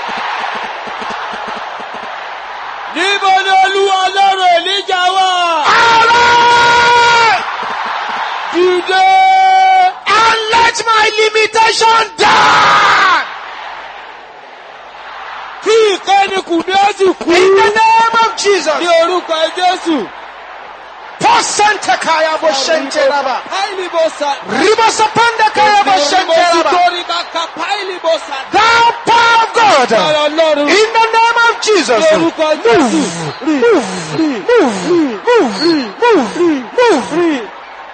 [SPEAKER 3] Níbo ni Olúwa Ọlọ́run Èlíjà wà?
[SPEAKER 4] Arise
[SPEAKER 3] Dìde!
[SPEAKER 4] and let my limitation die.
[SPEAKER 3] Kí ìkẹ́nikù ní ó sì kú.
[SPEAKER 4] In the name of
[SPEAKER 3] Ní
[SPEAKER 4] Jesus.
[SPEAKER 3] orúkọ Jésù.
[SPEAKER 4] Posantakaya boshenteraba.
[SPEAKER 3] Páìlìbọ̀sà.
[SPEAKER 4] Ribosapandakaya boshenteraba.
[SPEAKER 3] Torí bá ka páìlìbọ̀sà.
[SPEAKER 4] Thou power of God.
[SPEAKER 3] Ọ̀rọ̀ Ọlọ́run.
[SPEAKER 4] In the name of Jesus.
[SPEAKER 3] Ní orúkọ Jésù.
[SPEAKER 4] Move.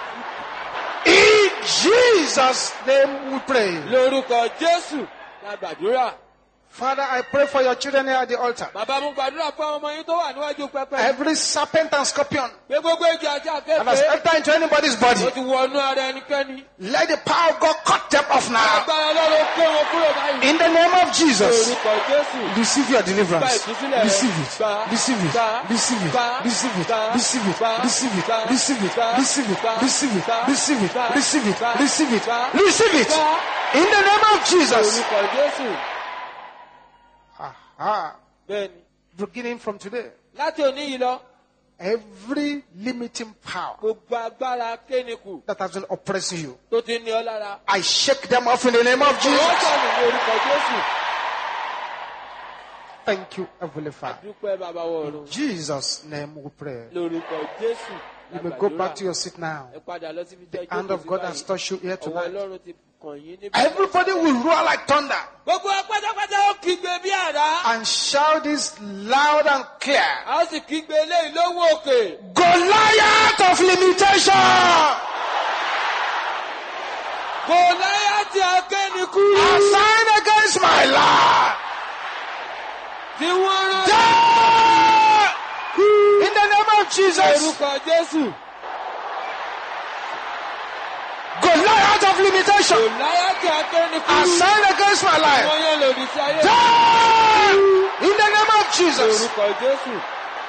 [SPEAKER 4] In Jesus' name we pray.
[SPEAKER 3] Lórúkọ Jésù la gbàdúrà.
[SPEAKER 4] Father, I pray for your children here at the altar.
[SPEAKER 3] Bàbá mo gbàdúrà fún àwọn ọmọ yín tó wà níwájú pẹpẹ.
[SPEAKER 4] Every serpent and scorpion
[SPEAKER 3] Pé gbogbo ejò àti
[SPEAKER 4] that has
[SPEAKER 3] àkẹ́kẹ́.
[SPEAKER 4] entered into anybody's body,
[SPEAKER 3] Ó ti wọnú ara ẹnikẹ́ni.
[SPEAKER 4] let the power of God cut them off now.
[SPEAKER 3] Agbára Ọlọ́run kó wọn kúrò báyìí.
[SPEAKER 4] In the name of Jesus.
[SPEAKER 3] Lórúkọ Jésù.
[SPEAKER 4] Receive your
[SPEAKER 3] Gba
[SPEAKER 4] deliverance.
[SPEAKER 3] ìtúsílẹ̀ rẹ.
[SPEAKER 4] Receive it.
[SPEAKER 3] Gba.
[SPEAKER 4] Receive it.
[SPEAKER 3] Gba.
[SPEAKER 4] Receive it.
[SPEAKER 3] Gba.
[SPEAKER 4] Receive it.
[SPEAKER 3] Gba.
[SPEAKER 4] Receive it.
[SPEAKER 3] Gba.
[SPEAKER 4] Receive it.
[SPEAKER 3] Gba.
[SPEAKER 4] Receive it.
[SPEAKER 3] Gba.
[SPEAKER 4] Receive it.
[SPEAKER 3] Gba.
[SPEAKER 4] Receive it.
[SPEAKER 3] Gba.
[SPEAKER 4] Receive it.
[SPEAKER 3] Gba.
[SPEAKER 4] Receive it.
[SPEAKER 3] Gba.
[SPEAKER 4] Receive it.
[SPEAKER 3] Gba.
[SPEAKER 4] Receive it.
[SPEAKER 3] Gba.
[SPEAKER 4] In the name of Jesus.
[SPEAKER 3] Lórúkọ Jésù.
[SPEAKER 4] Aha.
[SPEAKER 3] Bẹ́ẹ̀ni.
[SPEAKER 4] Beginning from today,
[SPEAKER 3] Láti òní yìí lọ,
[SPEAKER 4] every limiting power
[SPEAKER 3] gbogbo agbára kénikù
[SPEAKER 4] that has been oppressing you,
[SPEAKER 3] tó ti ní ọ lára.
[SPEAKER 4] I shake them off in the name of
[SPEAKER 3] Ó
[SPEAKER 4] Jesus.
[SPEAKER 3] sọ̀rọ̀ ní orúkọ Jésù.
[SPEAKER 4] Thank you, Heavenly Father.
[SPEAKER 3] Dúpẹ́ bàbá wọ̀ ọ̀run.
[SPEAKER 4] In Jesus' name we pray.
[SPEAKER 3] Lórúkọ Jésù.
[SPEAKER 4] You may go back to your seat now.
[SPEAKER 3] Ẹ padà lọ síbi tẹ́
[SPEAKER 4] The hand of God has touched you here
[SPEAKER 3] Ọwọ́
[SPEAKER 4] tonight.
[SPEAKER 3] Ọlọ́run ti kàn yín níbi.
[SPEAKER 4] Everybody will roar like thunder
[SPEAKER 3] Gbogbo pátápátá ó kígbe bí àrá.
[SPEAKER 4] and shout this loud and clear.
[SPEAKER 3] A ó sì kígbe eléyìí lóhùn òkè.
[SPEAKER 4] Goliath of limitation,
[SPEAKER 3] Gòláyátì akénikú.
[SPEAKER 4] assigned against my life.
[SPEAKER 3] Tí wọ́n rán
[SPEAKER 4] Die! In the name of Jesus.
[SPEAKER 3] orúkọ Jésù.
[SPEAKER 4] Goliath of limitation,
[SPEAKER 3] Gòláyátì akénikú.
[SPEAKER 4] assigned against my life.
[SPEAKER 3] Wọ́n yẹn lòdì sí ayé.
[SPEAKER 4] Die! In the name of Jesus.
[SPEAKER 3] Orúkọ Jésù.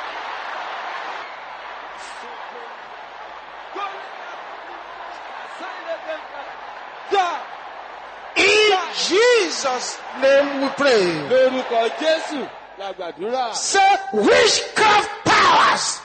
[SPEAKER 4] In Jesus' name we pray.
[SPEAKER 3] Lórúkọ Jésù la gbàdúrà.
[SPEAKER 4] Say witchcraft powers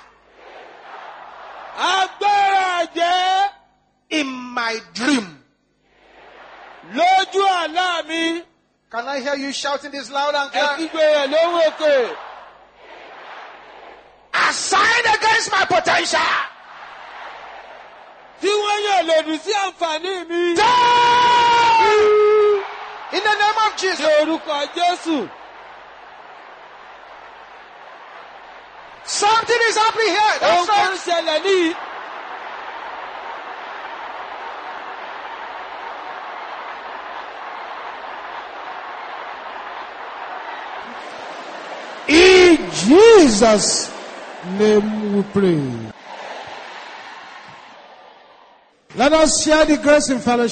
[SPEAKER 3] Agbára jẹ́
[SPEAKER 4] in my dream.
[SPEAKER 3] lójú àlá mi.
[SPEAKER 4] Can I hear you shouting this loud and
[SPEAKER 3] Ẹ
[SPEAKER 4] clear?
[SPEAKER 3] kígbe rẹ̀ lóhùn òkè.
[SPEAKER 4] Assigned against my potential.
[SPEAKER 3] yàn lòdì sí àǹfààní mi.
[SPEAKER 4] In the name of
[SPEAKER 3] Ní
[SPEAKER 4] Jesus.
[SPEAKER 3] orúkọ Jésù.
[SPEAKER 4] Something is happening here.
[SPEAKER 3] Ohun
[SPEAKER 4] That's
[SPEAKER 3] kan ń
[SPEAKER 4] right.
[SPEAKER 3] ṣẹlẹ̀ níyì.
[SPEAKER 2] In Jesus' name we pray. Let us share the grace in fellowship.